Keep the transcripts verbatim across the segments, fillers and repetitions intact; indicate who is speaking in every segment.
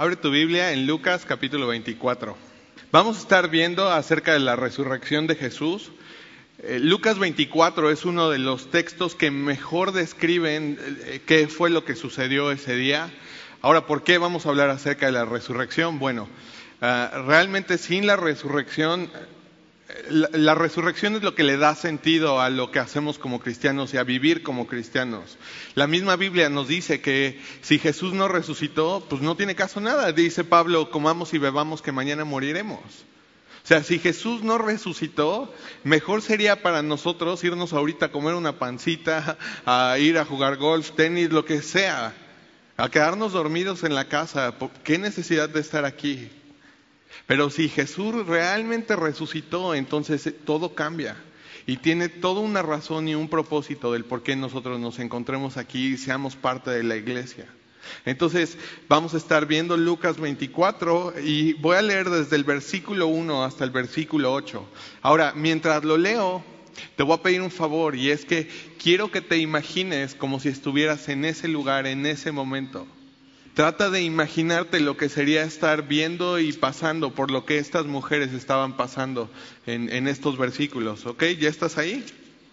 Speaker 1: Abre tu Biblia en Lucas capítulo veinticuatro. Vamos a estar viendo acerca de la resurrección de Jesús. Eh, Lucas veinticuatro es uno de los textos que mejor describen eh, qué fue lo que sucedió ese día. Ahora, ¿por qué vamos a hablar acerca de la resurrección? Bueno, uh, realmente sin la resurrección, la, la resurrección es lo que le da sentido a lo que hacemos como cristianos y a vivir como cristianos. La misma Biblia nos dice que si Jesús no resucitó, pues no tiene caso nada. Dice Pablo, comamos y bebamos que mañana moriremos. O sea, si Jesús no resucitó, mejor sería para nosotros irnos ahorita a comer una pancita, a ir a jugar golf, tenis, lo que sea, a quedarnos dormidos en la casa. ¿Qué necesidad de estar aquí? Pero si Jesús realmente resucitó, entonces todo cambia. Y tiene toda una razón y un propósito del por qué nosotros nos encontremos aquí y seamos parte de la iglesia. Entonces vamos a estar viendo Lucas veinticuatro y voy a leer desde el versículo uno hasta el versículo ocho. Ahora, mientras lo leo, te voy a pedir un favor, y es que quiero que te imagines como si estuvieras en ese lugar, en ese momento. Trata de imaginarte lo que sería estar viendo y pasando por lo que estas mujeres estaban pasando en, en estos versículos. ¿Ok? ¿Ya estás ahí?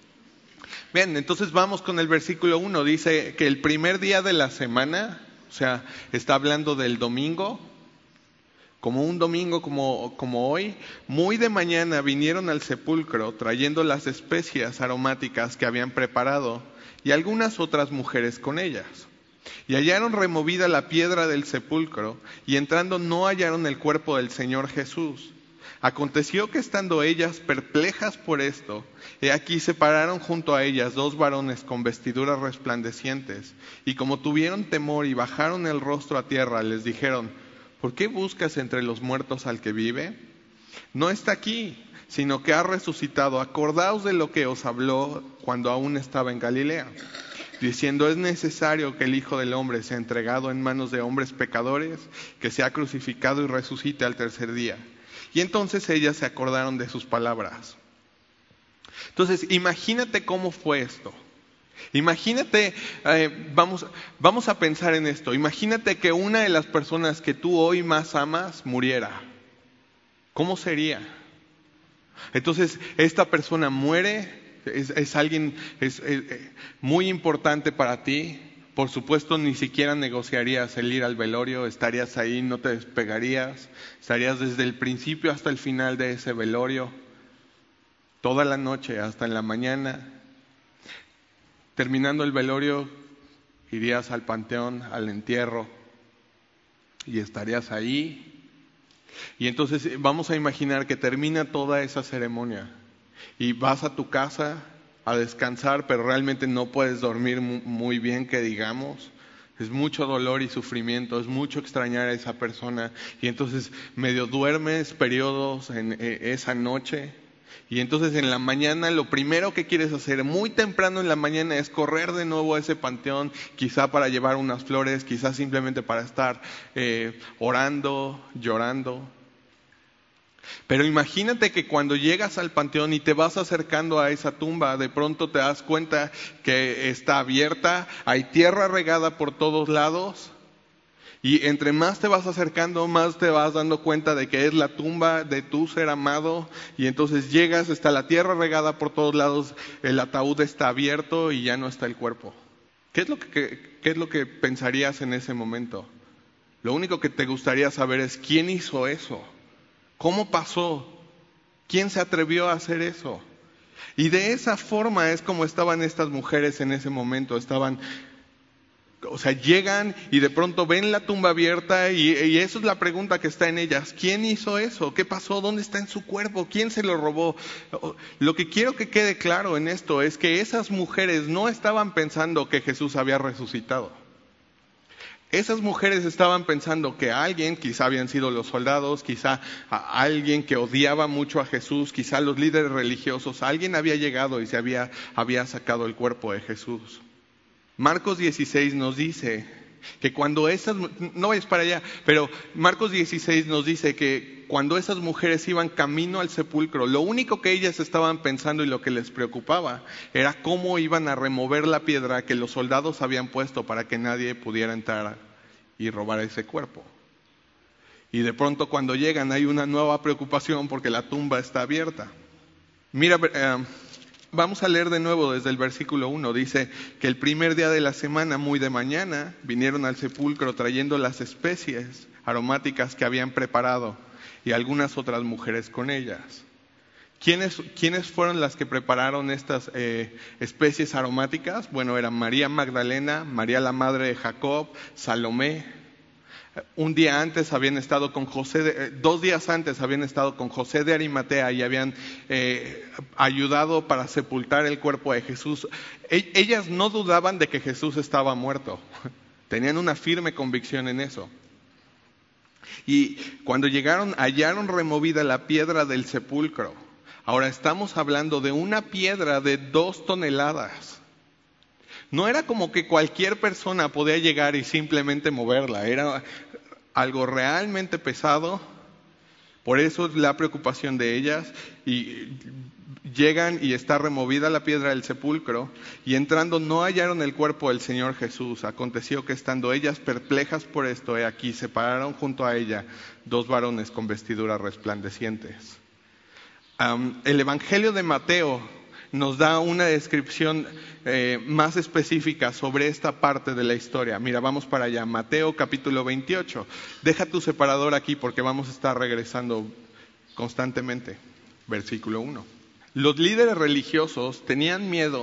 Speaker 1: Bien, entonces vamos con el versículo uno. Dice que el primer día de la semana, o sea, está hablando del domingo, como un domingo como, como hoy, muy de mañana vinieron al sepulcro trayendo las especias aromáticas que habían preparado y algunas otras mujeres con ellas. Y hallaron removida la piedra del sepulcro, y entrando no hallaron el cuerpo del Señor Jesús. Aconteció que estando ellas perplejas por esto, he aquí se pararon junto a ellas dos varones con vestiduras resplandecientes, y como tuvieron temor y bajaron el rostro a tierra, les dijeron: ¿por qué buscas entre los muertos al que vive? No está aquí, sino que ha resucitado. Acordaos de lo que os habló cuando aún estaba en Galilea, diciendo: es necesario que el Hijo del Hombre sea entregado en manos de hombres pecadores, que sea crucificado y resucite al tercer día. Y entonces ellas se acordaron de sus palabras. Entonces, imagínate cómo fue esto. Imagínate, eh, vamos, vamos a pensar en esto. Imagínate que una de las personas que tú hoy más amas muriera. ¿Cómo sería? Entonces, esta persona muere, es, es alguien es, es, es muy importante para ti. Por supuesto, ni siquiera negociarías el ir al velorio, estarías ahí, no te despegarías, estarías desde el principio hasta el final de ese velorio, toda la noche hasta en la mañana. Terminando el velorio, irías al panteón, al entierro, y estarías ahí. Y entonces vamos a imaginar que termina toda esa ceremonia y vas a tu casa a descansar, pero realmente no puedes dormir muy bien, que digamos. Es mucho dolor y sufrimiento, es mucho extrañar a esa persona, y entonces medio duermes periodos en esa noche. Y entonces en la mañana lo primero que quieres hacer muy temprano en la mañana es correr de nuevo a ese panteón, quizá para llevar unas flores, quizá simplemente para estar eh, orando, llorando. Pero imagínate que cuando llegas al panteón y te vas acercando a esa tumba, de pronto te das cuenta que está abierta, hay tierra regada por todos lados. Y entre más te vas acercando, más te vas dando cuenta de que es la tumba de tu ser amado. Y entonces llegas, está la tierra regada por todos lados, el ataúd está abierto y ya no está el cuerpo. ¿Qué es lo que, qué es lo que pensarías en ese momento? Lo único que te gustaría saber es ¿quién hizo eso? ¿Cómo pasó? ¿Quién se atrevió a hacer eso? Y de esa forma es como estaban estas mujeres en ese momento. Estaban... O sea, llegan y de pronto ven la tumba abierta y, y eso es la pregunta que está en ellas. ¿Quién hizo eso? ¿Qué pasó? ¿Dónde está en su cuerpo? ¿Quién se lo robó? Lo que quiero que quede claro en esto es que esas mujeres no estaban pensando que Jesús había resucitado. Esas mujeres estaban pensando que alguien, quizá habían sido los soldados, quizá a alguien que odiaba mucho a Jesús, quizá los líderes religiosos, alguien había llegado y se había, había sacado el cuerpo de Jesús. Marcos dieciséis nos dice que cuando esas, no vayas para allá, pero Marcos dieciséis nos dice que cuando esas mujeres iban camino al sepulcro, lo único que ellas estaban pensando y lo que les preocupaba era cómo iban a remover la piedra que los soldados habían puesto para que nadie pudiera entrar y robar ese cuerpo. Y de pronto cuando llegan hay una nueva preocupación porque la tumba está abierta. Mira, eh, vamos a leer de nuevo desde el versículo uno. Dice que el primer día de la semana, muy de mañana, vinieron al sepulcro trayendo las especies aromáticas que habían preparado y algunas otras mujeres con ellas. ¿Quiénes, ¿Quiénes fueron las que prepararon estas eh, especies aromáticas? Bueno, eran María Magdalena, María la madre de Jacob, Salomé. Un día antes habían estado con José, de, eh, dos días antes habían estado con José de Arimatea y habían eh, ayudado para sepultar el cuerpo de Jesús. E- ellas no dudaban de que Jesús estaba muerto, tenían una firme convicción en eso. Y cuando llegaron, hallaron removida la piedra del sepulcro. Ahora estamos hablando de una piedra de dos toneladas. No era como que cualquier persona podía llegar y simplemente moverla, era algo realmente pesado. Por eso es la preocupación de ellas. Y llegan y está removida la piedra del sepulcro, y entrando no hallaron el cuerpo del Señor Jesús. Aconteció que estando ellas perplejas por esto, he aquí se pararon junto a ella dos varones con vestiduras resplandecientes. Um, el Evangelio de Mateo nos da una descripción eh, más específica sobre esta parte de la historia. Mira, vamos para allá. Mateo capítulo veintiocho. Deja tu separador aquí porque vamos a estar regresando constantemente. Versículo uno. Los líderes religiosos tenían miedo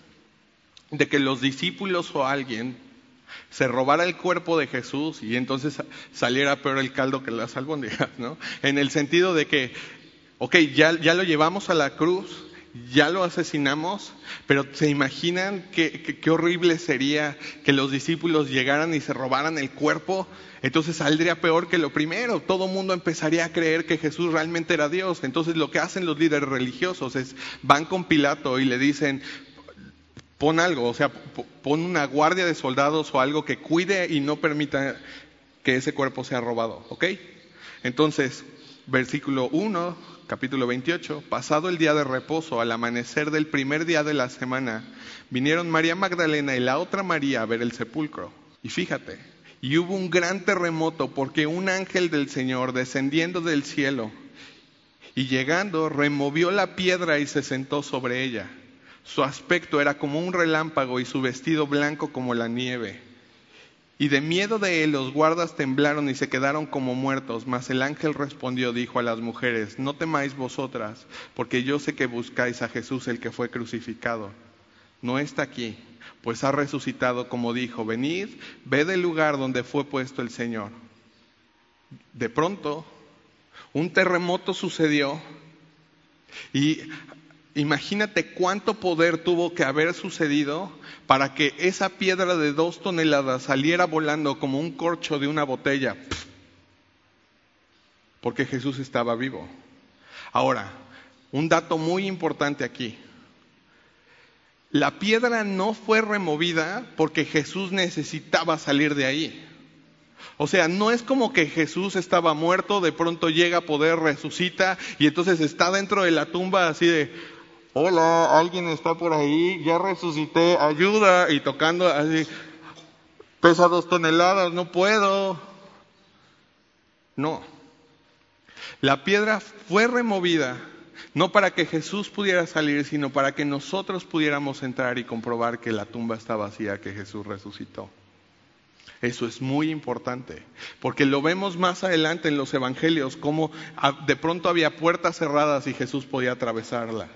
Speaker 1: de que los discípulos o alguien se robara el cuerpo de Jesús y entonces saliera peor el caldo que las albóndigas, ¿no? En el sentido de que, ok, ya, ya lo llevamos a la cruz, ya lo asesinamos, pero ¿se imaginan qué, qué, qué horrible sería que los discípulos llegaran y se robaran el cuerpo? Entonces saldría peor que lo primero. Todo el mundo empezaría a creer que Jesús realmente era Dios. Entonces lo que hacen los líderes religiosos es, van con Pilato y le dicen, pon algo, o sea, pon una guardia de soldados o algo que cuide y no permita que ese cuerpo sea robado, ¿ok? Entonces, versículo uno, capítulo veintiocho, pasado el día de reposo, al amanecer del primer día de la semana, vinieron María Magdalena y la otra María a ver el sepulcro. Y fíjate, y hubo un gran terremoto porque un ángel del Señor descendiendo del cielo y llegando removió la piedra y se sentó sobre ella. Su aspecto era como un relámpago y su vestido blanco como la nieve. Y de miedo de él los guardas temblaron y se quedaron como muertos. Mas el ángel respondió, dijo a las mujeres, no temáis vosotras, porque yo sé que buscáis a Jesús el que fue crucificado. No está aquí, pues ha resucitado como dijo. Venid, ved el lugar donde fue puesto el Señor. De pronto, un terremoto sucedió y imagínate cuánto poder tuvo que haber sucedido para que esa piedra de dos toneladas saliera volando como un corcho de una botella. Porque Jesús estaba vivo. Ahora, un dato muy importante aquí. La piedra no fue removida porque Jesús necesitaba salir de ahí. O sea, no es como que Jesús estaba muerto, de pronto llega a poder, resucita y entonces está dentro de la tumba así de, hola, alguien está por ahí, ya resucité, ayuda, y tocando así, pesa dos toneladas, no puedo. No, la piedra fue removida, no para que Jesús pudiera salir, sino para que nosotros pudiéramos entrar y comprobar que la tumba está vacía, que Jesús resucitó. Eso es muy importante, porque lo vemos más adelante en los evangelios, como de pronto había puertas cerradas y Jesús podía atravesarlas.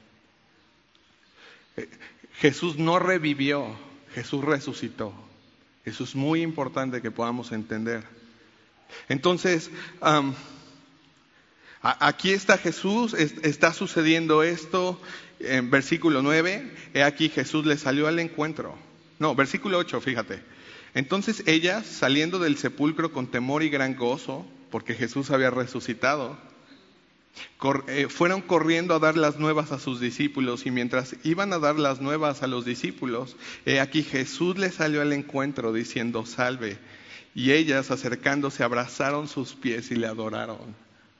Speaker 1: Jesús no revivió, Jesús resucitó. Eso es muy importante que podamos entender. Entonces, um, aquí está Jesús, está sucediendo esto. En versículo nueve, he aquí Jesús le salió al encuentro. No, versículo ocho, fíjate. Entonces ellas, saliendo del sepulcro con temor y gran gozo, porque Jesús había resucitado, cor- eh, fueron corriendo a dar las nuevas a sus discípulos, y mientras iban a dar las nuevas a los discípulos, he aquí Jesús les salió al encuentro diciendo, salve. Y ellas, acercándose, abrazaron sus pies y le adoraron.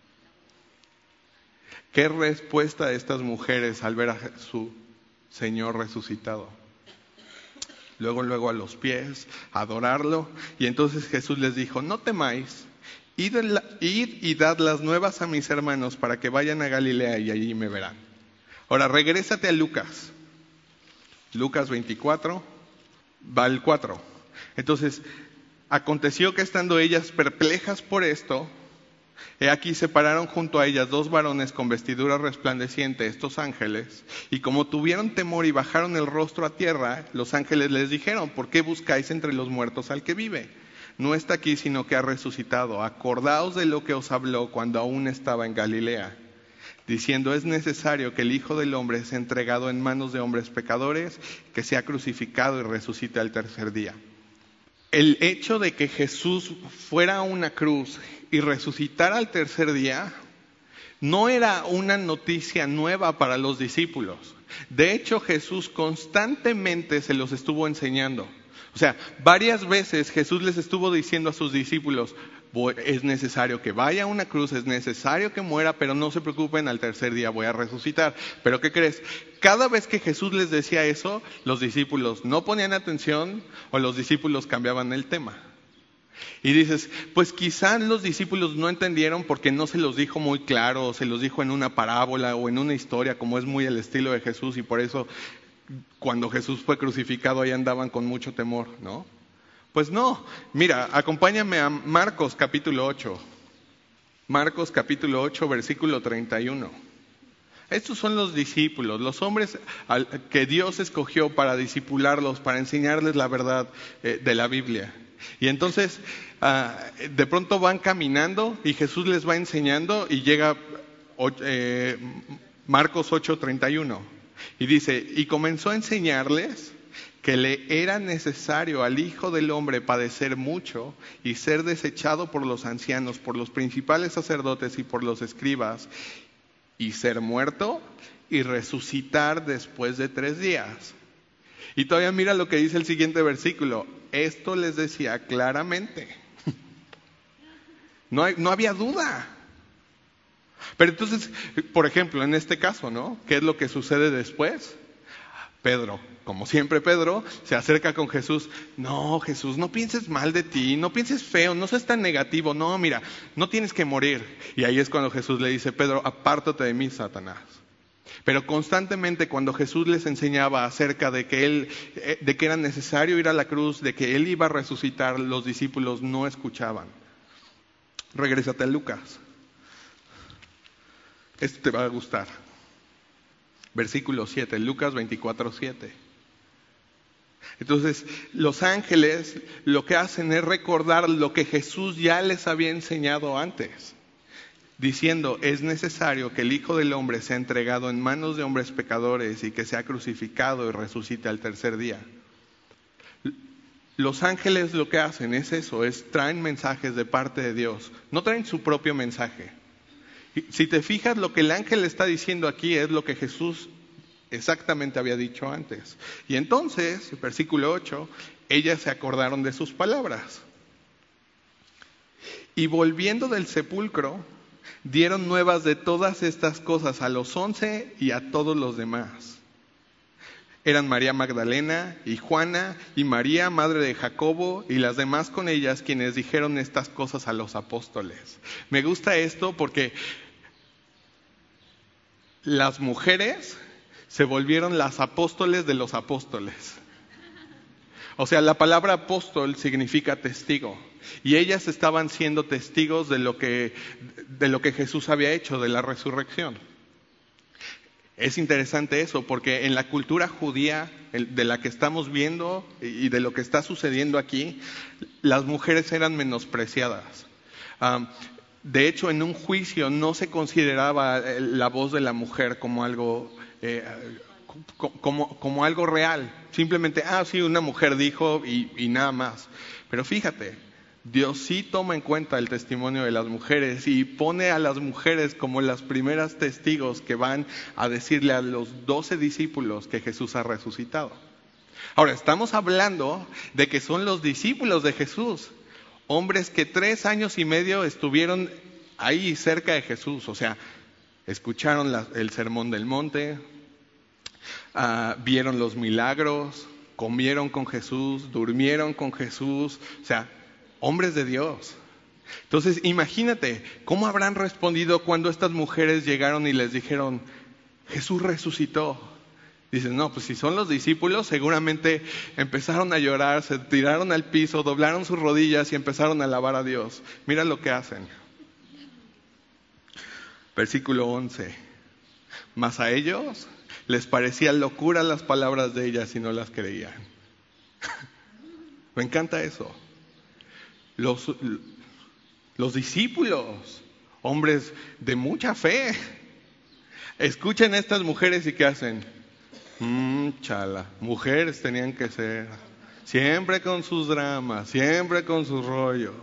Speaker 1: ¿Qué respuesta de estas mujeres al ver a su Señor resucitado? Luego, luego a los pies, a adorarlo. Y entonces Jesús les dijo, no temáis. Id, id y dad las nuevas a mis hermanos para que vayan a Galilea y allí me verán. Ahora, regrésate a Lucas. Lucas veinticuatro, va al cuatro. Entonces, aconteció que estando ellas perplejas por esto, he aquí se pararon junto a ellas dos varones con vestidura resplandeciente, estos ángeles, y como tuvieron temor y bajaron el rostro a tierra, los ángeles les dijeron: ¿por qué buscáis entre los muertos al que vive? No está aquí, sino que ha resucitado. Acordaos de lo que os habló cuando aún estaba en Galilea, diciendo: es necesario que el Hijo del Hombre sea entregado en manos de hombres pecadores, que sea crucificado y resucite al tercer día. El hecho de que Jesús fuera a una cruz y resucitara al tercer día no era una noticia nueva para los discípulos. De hecho, Jesús constantemente se los estuvo enseñando. O sea, varias veces Jesús les estuvo diciendo a sus discípulos: es necesario que vaya a una cruz, es necesario que muera, pero no se preocupen, al tercer día voy a resucitar. ¿Pero qué crees? Cada vez que Jesús les decía eso, los discípulos no ponían atención o los discípulos cambiaban el tema. Y dices, pues quizás los discípulos no entendieron porque no se los dijo muy claro, o se los dijo en una parábola o en una historia, como es muy el estilo de Jesús, y por eso cuando Jesús fue crucificado ahí andaban con mucho temor, ¿no? Pues no. Mira, acompáñame a Marcos capítulo ocho. Marcos capítulo ocho, versículo treinta y uno. Estos son los discípulos, los hombres que Dios escogió para discipularlos, para enseñarles la verdad eh, de la Biblia. Y entonces, uh, de pronto van caminando y Jesús les va enseñando y llega eh, Marcos ocho, treinta y uno. Y dice: y comenzó a enseñarles que le era necesario al Hijo del Hombre padecer mucho y ser desechado por los ancianos, por los principales sacerdotes y por los escribas, y ser muerto y resucitar después de tres días. Y todavía mira lo que dice el siguiente versículo: esto les decía claramente. No, hay, no había duda. Pero entonces, por ejemplo, en este caso, ¿no? ¿Qué es lo que sucede después? Pedro, como siempre Pedro, se acerca con Jesús. No, Jesús, no pienses mal de ti, no pienses feo, no seas tan negativo. No, mira, no tienes que morir. Y ahí es cuando Jesús le dice: Pedro, apártate de mí, Satanás. Pero constantemente cuando Jesús les enseñaba acerca de que él, de que era necesario ir a la cruz, de que él iba a resucitar, los discípulos no escuchaban. Regrésate a Lucas. Esto te va a gustar. Versículo siete, Lucas veinticuatro, siete. Entonces, los ángeles lo que hacen es recordar lo que Jesús ya les había enseñado antes, diciendo: es necesario que el Hijo del Hombre sea entregado en manos de hombres pecadores y que sea crucificado y resucite al tercer día. Los ángeles lo que hacen es eso, es traen mensajes de parte de Dios, no traen su propio mensaje. Si te fijas, lo que el ángel está diciendo aquí es lo que Jesús exactamente había dicho antes. Y entonces, versículo ocho, ellas se acordaron de sus palabras. Y volviendo del sepulcro, dieron nuevas de todas estas cosas a los once y a todos los demás. Eran María Magdalena y Juana y María, madre de Jacobo, y las demás con ellas, quienes dijeron estas cosas a los apóstoles. Me gusta esto porque las mujeres se volvieron las apóstoles de los apóstoles. O sea, la palabra apóstol significa testigo. Y ellas estaban siendo testigos de lo que, de lo que Jesús había hecho, de la resurrección. Es interesante eso, porque en la cultura judía de la que estamos viendo y de lo que está sucediendo aquí, las mujeres eran menospreciadas. Um, de hecho, en un juicio no se consideraba la voz de la mujer como algo, eh, como, como algo real. Simplemente, ah, sí, una mujer dijo y, y nada más. Pero fíjate, Dios sí toma en cuenta el testimonio de las mujeres y pone a las mujeres como las primeras testigos que van a decirle a los doce discípulos que Jesús ha resucitado. Ahora, estamos hablando de que son los discípulos de Jesús, hombres que tres años y medio estuvieron ahí cerca de Jesús. O sea, escucharon la, el sermón del monte, uh, vieron los milagros, comieron con Jesús, durmieron con Jesús. O sea, hombres de Dios. Entonces, imagínate, ¿cómo habrán respondido cuando estas mujeres llegaron y les dijeron, Jesús resucitó? Dicen, no, pues si son los discípulos, seguramente empezaron a llorar, se tiraron al piso, doblaron sus rodillas y empezaron a alabar a Dios. Mira lo que hacen. Versículo once. Mas a ellos les parecían locura las palabras de ellas y no las creían. Me encanta eso. Los, los discípulos, hombres de mucha fe, escuchan a estas mujeres y ¿qué hacen? Mmm, chala, mujeres tenían que ser, siempre con sus dramas, siempre con sus rollos.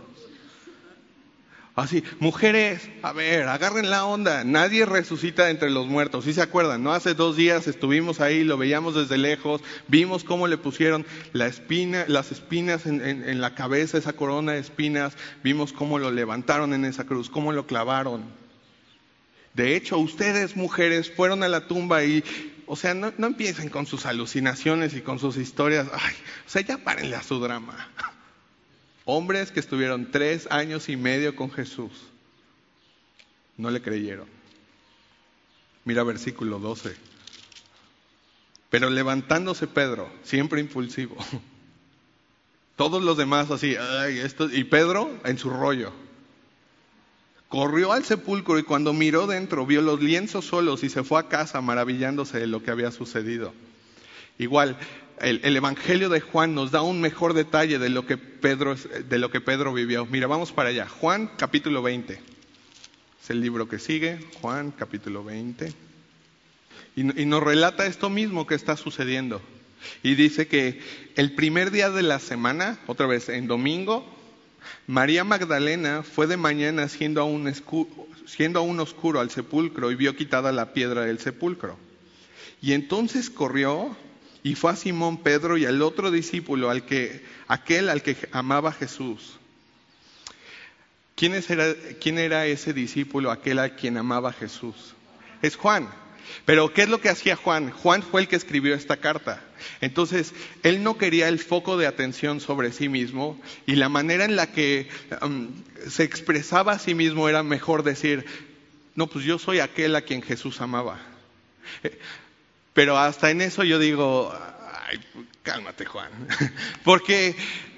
Speaker 1: Así, mujeres, a ver, agarren la onda, nadie resucita entre los muertos, ¿sí se acuerdan? No, hace dos días estuvimos ahí, lo veíamos desde lejos, vimos cómo le pusieron la espina, las espinas en, en, en la cabeza, esa corona de espinas, vimos cómo lo levantaron en esa cruz, cómo lo clavaron. De hecho, ustedes mujeres fueron a la tumba y, o sea, no, no empiecen con sus alucinaciones y con sus historias, ay, o sea, ya párenle a su drama. Hombres que estuvieron tres años y medio con Jesús, no le creyeron. Mira versículo doce. Pero levantándose Pedro, siempre impulsivo, todos los demás así, ay, esto, y Pedro en su rollo, corrió al sepulcro y cuando miró dentro, vio los lienzos solos y se fue a casa maravillándose de lo que había sucedido. Igual, el, el Evangelio de Juan nos da un mejor detalle de lo que Pedro, de lo que Pedro vivió. Mira, vamos para allá. Juan capítulo veinte. Es el libro que sigue. Juan capítulo veinte. Y, y nos relata esto mismo que está sucediendo. Y dice que el primer día de la semana, otra vez en domingo, María Magdalena fue de mañana siendo aún, escu- siendo aún oscuro al sepulcro y vio quitada la piedra del sepulcro. Y entonces corrió y fue a Simón Pedro y al otro discípulo, al que, aquel al que amaba a Jesús. ¿Quién era, ¿Quién era ese discípulo, aquel a quien amaba a Jesús? Es Juan. Pero ¿qué es lo que hacía Juan? Juan fue el que escribió esta carta. Entonces, él no quería el foco de atención sobre sí mismo y la manera en la que um, se expresaba a sí mismo era mejor decir, no, pues yo soy aquel a quien Jesús amaba. Pero hasta en eso yo digo, ay, cálmate Juan, porque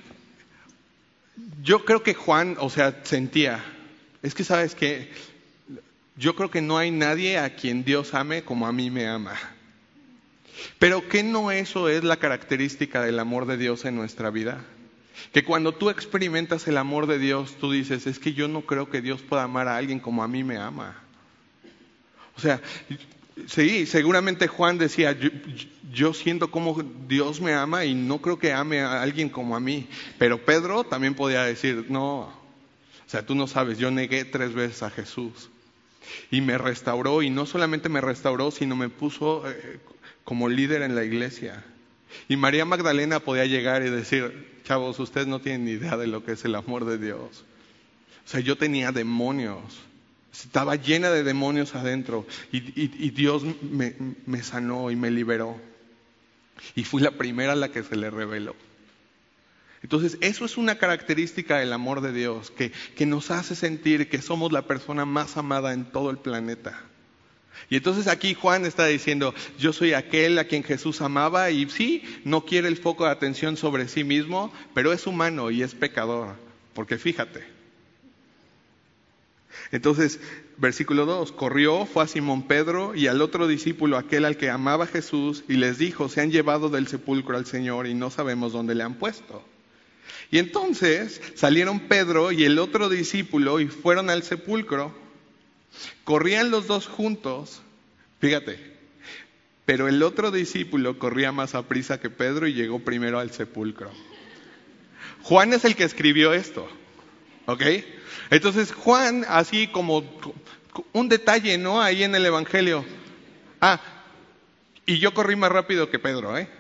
Speaker 1: yo creo que Juan, o sea, sentía, es que sabes que yo creo que no hay nadie a quien Dios ame como a mí me ama. Pero ¿qué no eso es la característica del amor de Dios en nuestra vida? Que cuando tú experimentas el amor de Dios, tú dices, es que yo no creo que Dios pueda amar a alguien como a mí me ama. O sea, sí, seguramente Juan decía, yo, yo siento como Dios me ama y no creo que ame a alguien como a mí. Pero Pedro también podía decir, no, o sea, tú no sabes, yo negué tres veces a Jesús. Y me restauró, y no solamente me restauró, sino me puso eh, como líder en la iglesia. Y María Magdalena podía llegar y decir, chavos, ustedes no tienen ni idea de lo que es el amor de Dios. O sea, yo tenía demonios. Estaba llena de demonios adentro y, y, y Dios me, me sanó y me liberó. Y fui la primera a la que se le reveló. Entonces, eso es una característica del amor de Dios, que, que nos hace sentir que somos la persona más amada en todo el planeta. Y entonces aquí Juan está diciendo, yo soy aquel a quien Jesús amaba y sí, no quiere el foco de atención sobre sí mismo, pero es humano y es pecador, porque fíjate. Entonces, versículo dos, corrió, fue a Simón Pedro y al otro discípulo, aquel al que amaba Jesús, y les dijo, se han llevado del sepulcro al Señor y no sabemos dónde le han puesto. Y entonces salieron Pedro y el otro discípulo y fueron al sepulcro. Corrían los dos juntos, fíjate, pero el otro discípulo corría más aprisa que Pedro y llegó primero al sepulcro. Juan es el que escribió esto, ¿ok? Entonces Juan, así como un detalle, ¿no? Ahí en el Evangelio. Ah, y yo corrí más rápido que Pedro, ¿eh?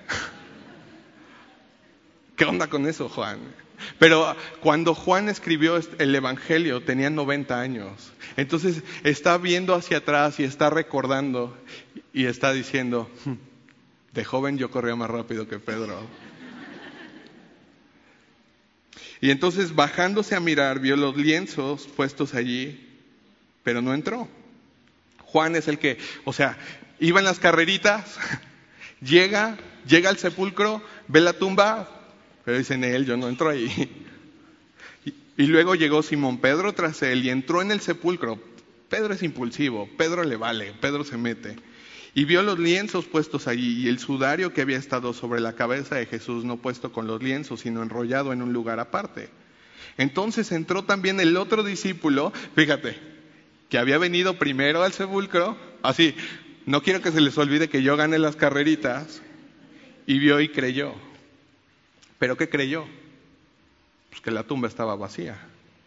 Speaker 1: ¿Qué onda con eso, Juan? Pero cuando Juan escribió el Evangelio tenía noventa años. Entonces está viendo hacia atrás y está recordando y está diciendo, de joven yo corría más rápido que Pedro. Y entonces, bajándose a mirar, vio los lienzos puestos allí, pero no entró. Juan es el que, o sea, iba en las carreritas, llega, llega al sepulcro, ve la tumba, pero dice en él, yo no entro ahí. Y, y luego llegó Simón Pedro tras él y entró en el sepulcro. Pedro es impulsivo, Pedro le vale, Pedro se mete. Y vio los lienzos puestos allí y el sudario que había estado sobre la cabeza de Jesús, no puesto con los lienzos, sino enrollado en un lugar aparte. Entonces entró también el otro discípulo, fíjate, que había venido primero al sepulcro, así, no quiero que se les olvide que yo gané las carreritas, y vio y creyó. ¿Pero qué creyó? Pues que la tumba estaba vacía.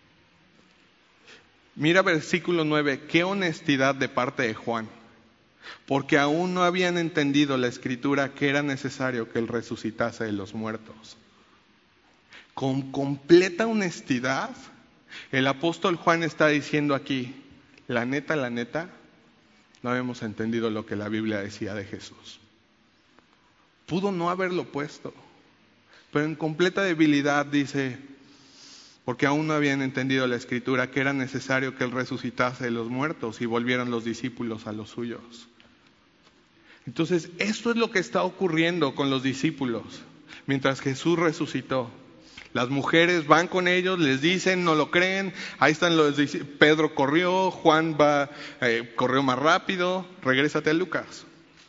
Speaker 1: Mira versículo nueve, qué honestidad de parte de Juan. Porque aún no habían entendido la escritura que era necesario que él resucitase de los muertos. Con completa honestidad, el apóstol Juan está diciendo aquí, la neta, la neta, no habíamos entendido lo que la Biblia decía de Jesús. Pudo no haberlo puesto, pero en completa debilidad dice, porque aún no habían entendido la escritura que era necesario que él resucitase de los muertos y volvieran los discípulos a los suyos. Entonces, esto es lo que está ocurriendo con los discípulos mientras Jesús resucitó. Las mujeres van con ellos, les dicen, no lo creen, ahí están los discípulos. Pedro corrió, Juan va, eh, corrió más rápido, regrésate a Lucas.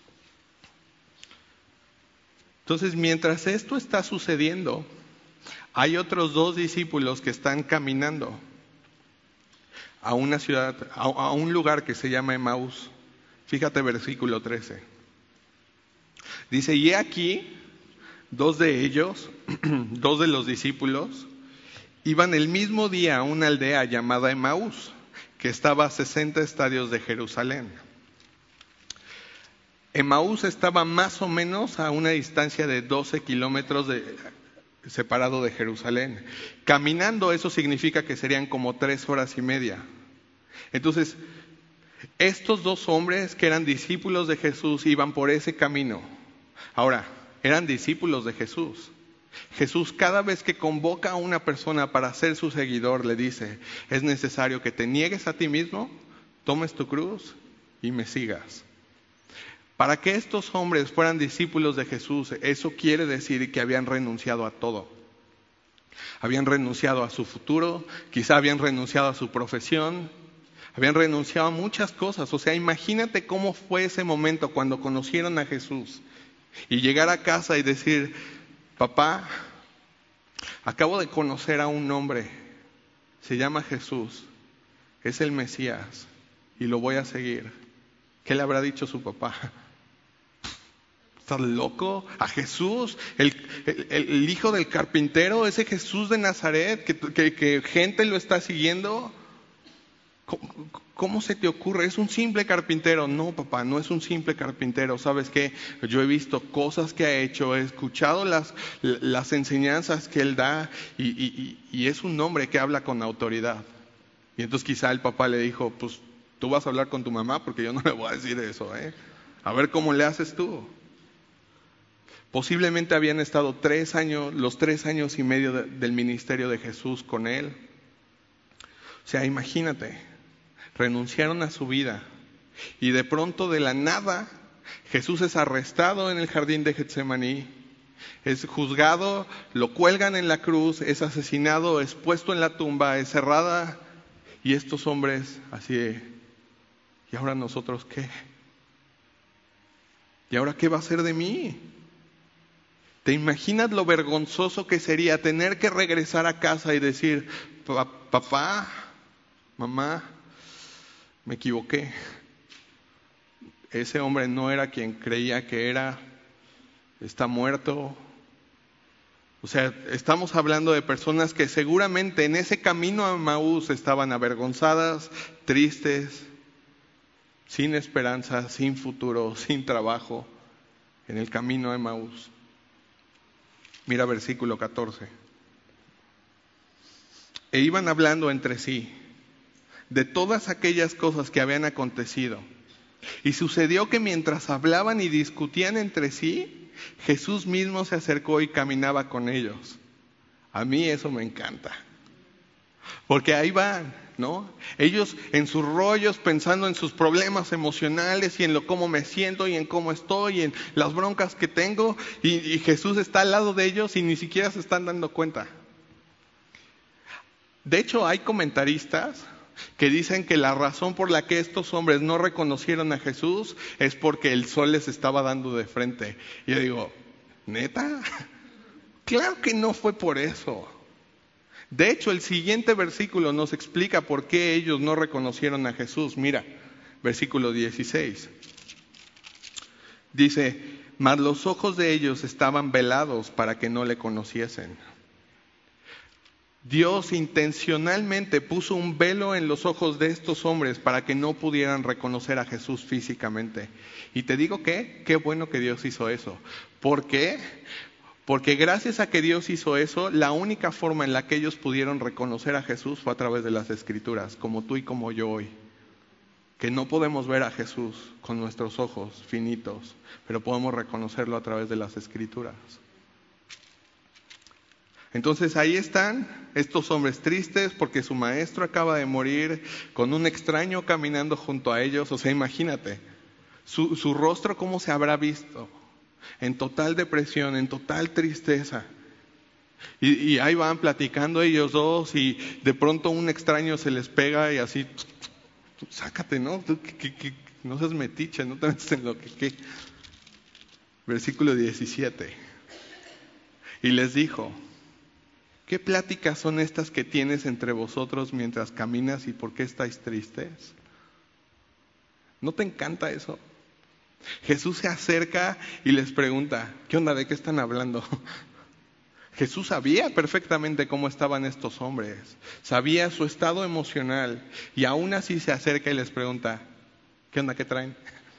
Speaker 1: Entonces, mientras esto está sucediendo, hay otros dos discípulos que están caminando a una ciudad, a, a un lugar que se llama Emaús. Fíjate versículo trece. Dice, y he aquí, dos de ellos, dos de los discípulos, iban el mismo día a una aldea llamada Emaús, que estaba a sesenta estadios de Jerusalén. Emaús estaba más o menos a una distancia de doce kilómetros de, separado de Jerusalén. Caminando eso significa que serían como tres horas y media. Entonces, estos dos hombres que eran discípulos de Jesús iban por ese camino. Ahora, eran discípulos de Jesús. Jesús cada vez que convoca a una persona para ser su seguidor le dice, es necesario que te niegues a ti mismo, tomes tu cruz y me sigas. Para que estos hombres fueran discípulos de Jesús, eso quiere decir que habían renunciado a todo. Habían renunciado a su futuro, quizá habían renunciado a su profesión, habían renunciado a muchas cosas. O sea, imagínate cómo fue ese momento cuando conocieron a Jesús y llegar a casa y decir, papá, acabo de conocer a un hombre, se llama Jesús, es el Mesías y lo voy a seguir. ¿Qué le habrá dicho su papá? ¿Estás loco? ¿A Jesús? ¿El, el, el hijo del carpintero? ¿Ese Jesús de Nazaret que, que, que gente lo está siguiendo? ¿Cómo, ¿Cómo se te ocurre? Es un simple carpintero. No, papá, no es un simple carpintero. ¿Sabes qué? Yo he visto cosas que ha hecho, he escuchado las, las enseñanzas que él da y, y, y es un hombre que habla con autoridad. Y entonces quizá el papá le dijo, pues tú vas a hablar con tu mamá porque yo no le voy a decir eso, ¿eh? A ver cómo le haces tú. Posiblemente habían estado tres años, los tres años y medio de, del ministerio de Jesús con él. O sea, imagínate, renunciaron a su vida y de pronto de la nada Jesús es arrestado en el jardín de Getsemaní, es juzgado, lo cuelgan en la cruz, es asesinado, es puesto en la tumba, es cerrada y estos hombres así de, ¿y ahora nosotros qué? ¿Y ahora qué va a ser de mí? ¿Te imaginas lo vergonzoso que sería tener que regresar a casa y decir, papá, mamá, me equivoqué? Ese hombre no era quien creía que era, está muerto. O sea, estamos hablando de personas que seguramente en ese camino a Emaús estaban avergonzadas, tristes, sin esperanza, sin futuro, sin trabajo, en el camino a Emaús. Mira versículo catorce. E iban hablando entre sí de todas aquellas cosas que habían acontecido. Y sucedió que mientras hablaban y discutían entre sí, Jesús mismo se acercó y caminaba con ellos. A mí eso me encanta. Porque ahí van, ¿no? Ellos en sus rollos pensando en sus problemas emocionales y en lo cómo me siento y en cómo estoy y en las broncas que tengo y, y Jesús está al lado de ellos y ni siquiera se están dando cuenta. De hecho, hay comentaristas que dicen que la razón por la que estos hombres no reconocieron a Jesús es porque el sol les estaba dando de frente. Y yo digo, ¿neta? Claro que no fue por eso. De hecho, el siguiente versículo nos explica por qué ellos no reconocieron a Jesús. Mira, versículo dieciséis. Dice, mas los ojos de ellos estaban velados para que no le conociesen. Dios intencionalmente puso un velo en los ojos de estos hombres para que no pudieran reconocer a Jesús físicamente. Y te digo que, qué bueno que Dios hizo eso. ¿Por qué? Porque gracias a que Dios hizo eso, la única forma en la que ellos pudieron reconocer a Jesús fue a través de las Escrituras, como tú y como yo hoy. Que no podemos ver a Jesús con nuestros ojos finitos, pero podemos reconocerlo a través de las Escrituras. Entonces ahí están estos hombres tristes porque su maestro acaba de morir, con un extraño caminando junto a ellos. O sea, imagínate, su, su rostro cómo se habrá visto. En total depresión, en total tristeza. Y, y ahí van platicando ellos dos y de pronto un extraño se les pega y así, sácate, ¿no? Tú, que, que, que, no seas metiche, no te metas en lo que... que. Versículo diecisiete. Y les dijo, ¿qué pláticas son estas que tienes entre vosotros mientras caminas y por qué estáis tristes? ¿No te encanta eso? Jesús se acerca y les pregunta, ¿qué onda? ¿De qué están hablando? Jesús sabía perfectamente cómo estaban estos hombres, sabía su estado emocional y aún así se acerca y les pregunta, ¿qué onda? ¿Qué traen?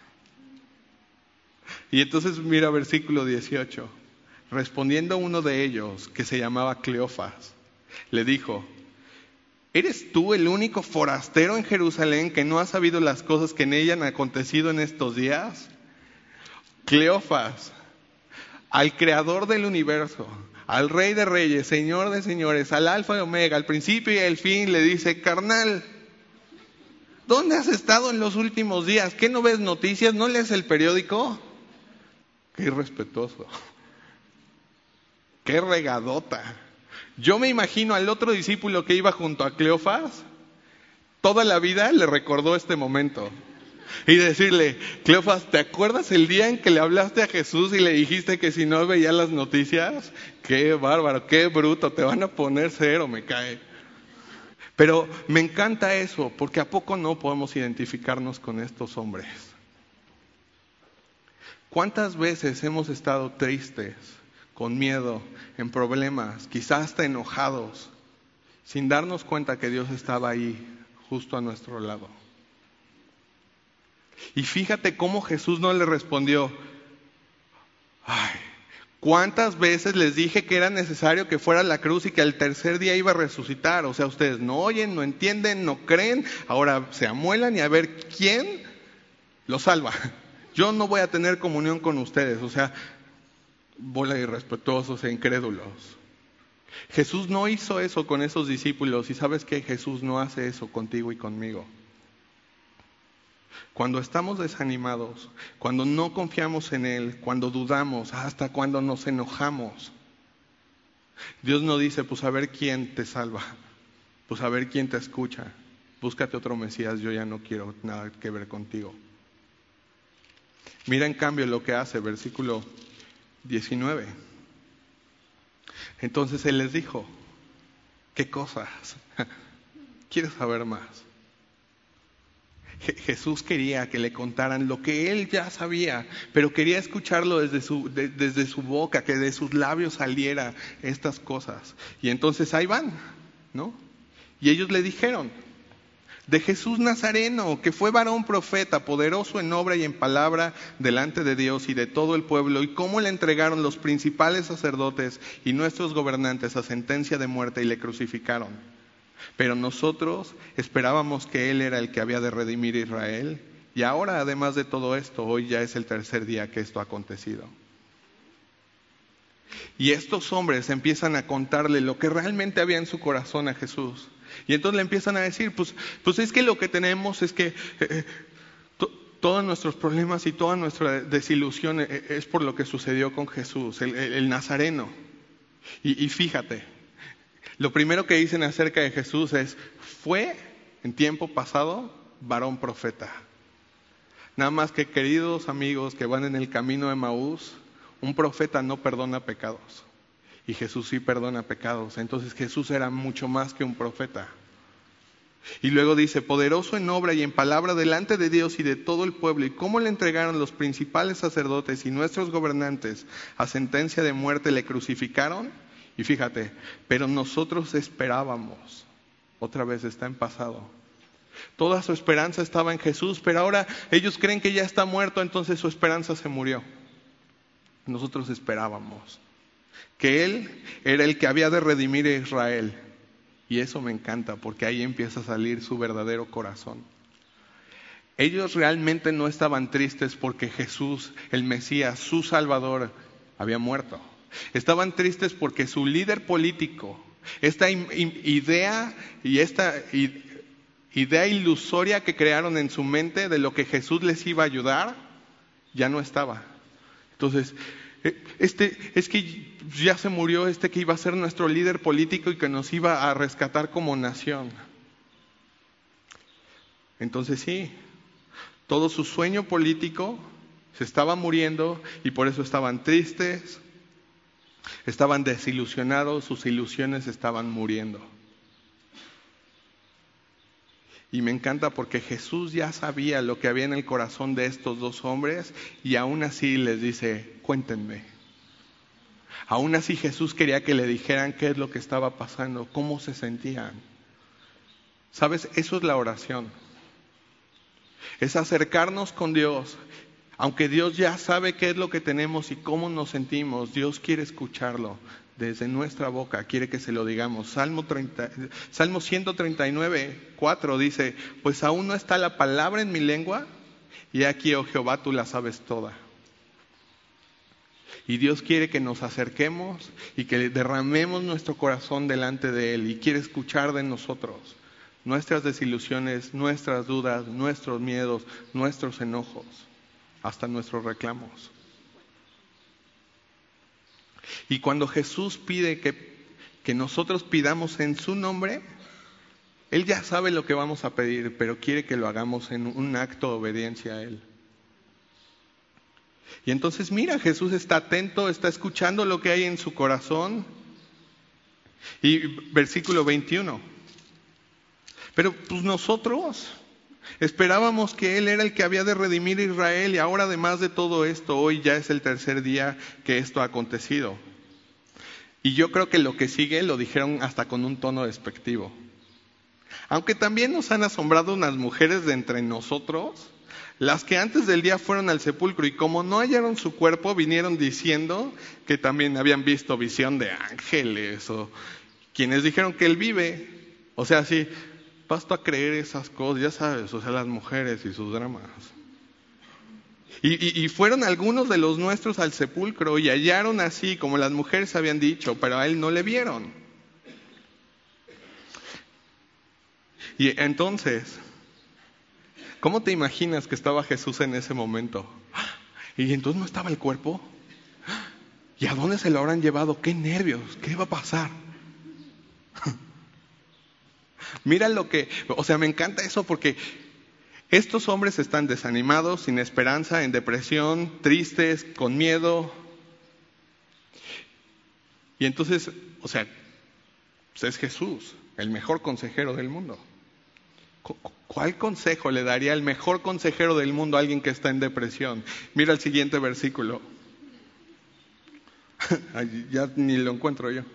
Speaker 1: Y entonces mira versículo dieciocho, respondiendo uno de ellos que se llamaba Cleofas, le dijo, ¿eres tú el único forastero en Jerusalén que no ha sabido las cosas que en ella han acontecido en estos días? Cleofas, al creador del universo, al rey de reyes, señor de señores, al alfa y omega, al principio y al fin, le dice, carnal, ¿dónde has estado en los últimos días? ¿Qué no ves noticias? ¿No lees el periódico? Qué irrespetuoso. Qué regadota. Yo me imagino al otro discípulo que iba junto a Cleofas, toda la vida le recordó este momento. Y decirle, Cleofas, ¿te acuerdas el día en que le hablaste a Jesús y le dijiste que si no veía las noticias? Qué bárbaro, qué bruto, te van a poner cero, me cae. Pero me encanta eso, porque ¿a poco no podemos identificarnos con estos hombres? ¿Cuántas veces hemos estado tristes, con miedo, en problemas, quizás hasta enojados, sin darnos cuenta que Dios estaba ahí, justo a nuestro lado? Y fíjate cómo Jesús no le respondió, ay, ¿cuántas veces les dije que era necesario que fuera a la cruz y que al tercer día iba a resucitar? O sea, ustedes no oyen, no entienden, no creen, ahora se amuelan y a ver quién lo salva. Yo no voy a tener comunión con ustedes, o sea, bola de irrespetuosos e incrédulos. Jesús no hizo eso con esos discípulos y ¿sabes qué? Jesús no hace eso contigo y conmigo. Cuando estamos desanimados, cuando no confiamos en Él, cuando dudamos, hasta cuando nos enojamos, Dios no dice, pues a ver quién te salva, pues a ver quién te escucha, búscate otro Mesías, yo ya no quiero nada que ver contigo. Mira en cambio lo que hace, versículo diecinueve. Entonces Él les dijo, ¿qué cosas? ¿Quieres saber más? Jesús quería que le contaran lo que Él ya sabía, pero quería escucharlo desde su, de, desde su boca, que de sus labios saliera estas cosas. Y entonces ahí van, ¿no? Y ellos le dijeron, de Jesús Nazareno, que fue varón profeta, poderoso en obra y en palabra delante de Dios y de todo el pueblo, y cómo le entregaron los principales sacerdotes y nuestros gobernantes a sentencia de muerte y le crucificaron. Pero nosotros esperábamos que Él era el que había de redimir a Israel. Y ahora, además de todo esto, hoy ya es el tercer día que esto ha acontecido. Y estos hombres empiezan a contarle lo que realmente había en su corazón a Jesús. Y entonces le empiezan a decir, pues, pues es que lo que tenemos es que eh, to, todos nuestros problemas y toda nuestra desilusión eh, es por lo que sucedió con Jesús, el, el, el Nazareno. Y, y fíjate, lo primero que dicen acerca de Jesús es, fue en tiempo pasado varón profeta. Nada más que, queridos amigos que van en el camino de Emaús, un profeta no perdona pecados. Y Jesús sí perdona pecados. Entonces Jesús era mucho más que un profeta. Y luego dice, poderoso en obra y en palabra delante de Dios y de todo el pueblo. ¿Y cómo le entregaron los principales sacerdotes y nuestros gobernantes a sentencia de muerte? Le crucificaron. Y fíjate, pero nosotros esperábamos. Otra vez está en pasado. Toda su esperanza estaba en Jesús, pero ahora ellos creen que ya está muerto, entonces su esperanza se murió. Nosotros esperábamos que Él era el que había de redimir a Israel. Y eso me encanta, porque ahí empieza a salir su verdadero corazón. Ellos realmente no estaban tristes porque Jesús, el Mesías, su Salvador, había muerto. Estaban tristes porque su líder político, esta idea y esta idea ilusoria que crearon en su mente de lo que Jesús les iba a ayudar, ya no estaba. Entonces, este, es que ya se murió este que iba a ser nuestro líder político y que nos iba a rescatar como nación. Entonces sí, todo su sueño político se estaba muriendo y por eso estaban tristes, estaban desilusionados, sus ilusiones estaban muriendo. Y me encanta porque Jesús ya sabía lo que había en el corazón de estos dos hombres y aún así les dice, cuéntenme. Aún así Jesús quería que le dijeran qué es lo que estaba pasando, cómo se sentían. ¿Sabes? Eso es la oración. Es acercarnos con Dios. Aunque Dios ya sabe qué es lo que tenemos y cómo nos sentimos, Dios quiere escucharlo. Desde nuestra boca quiere que se lo digamos. Salmo, treinta, Salmo ciento treinta y nueve, cuatro dice, pues aún no está la palabra en mi lengua, y aquí, oh Jehová, tú la sabes toda. Y Dios quiere que nos acerquemos y que derramemos nuestro corazón delante de Él, y quiere escuchar de nosotros nuestras desilusiones, nuestras dudas, nuestros miedos, nuestros enojos, hasta nuestros reclamos. Y cuando Jesús pide que, que nosotros pidamos en su nombre, Él ya sabe lo que vamos a pedir, pero quiere que lo hagamos en un acto de obediencia a Él. Y entonces mira, Jesús está atento, está escuchando lo que hay en su corazón. Y versículo veintiuno. Pero pues nosotros esperábamos que Él era el que había de redimir a Israel, y ahora además de todo esto, hoy ya es el tercer día que esto ha acontecido. Y yo creo que lo que sigue lo dijeron hasta con un tono despectivo. Aunque también nos han asombrado unas mujeres de entre nosotros, las que antes del día fueron al sepulcro y como no hallaron su cuerpo, vinieron diciendo que también habían visto visión de ángeles, o quienes dijeron que Él vive. O sea, sí, basta a creer esas cosas, ya sabes, o sea, las mujeres y sus dramas. Y, y, y fueron algunos de los nuestros al sepulcro y hallaron así como las mujeres habían dicho, pero a Él no le vieron. Y entonces, ¿cómo te imaginas que estaba Jesús en ese momento? Y entonces no estaba el cuerpo. ¿Y a dónde se lo habrán llevado? ¡Qué nervios! ¿Qué va a pasar? Mira lo que, o sea, me encanta eso porque estos hombres están desanimados, sin esperanza, en depresión, tristes, con miedo. Y entonces, o sea, pues es Jesús, el mejor consejero del mundo. ¿Cuál consejo le daría el mejor consejero del mundo a alguien que está en depresión? Mira el siguiente versículo. Ya ni lo encuentro yo.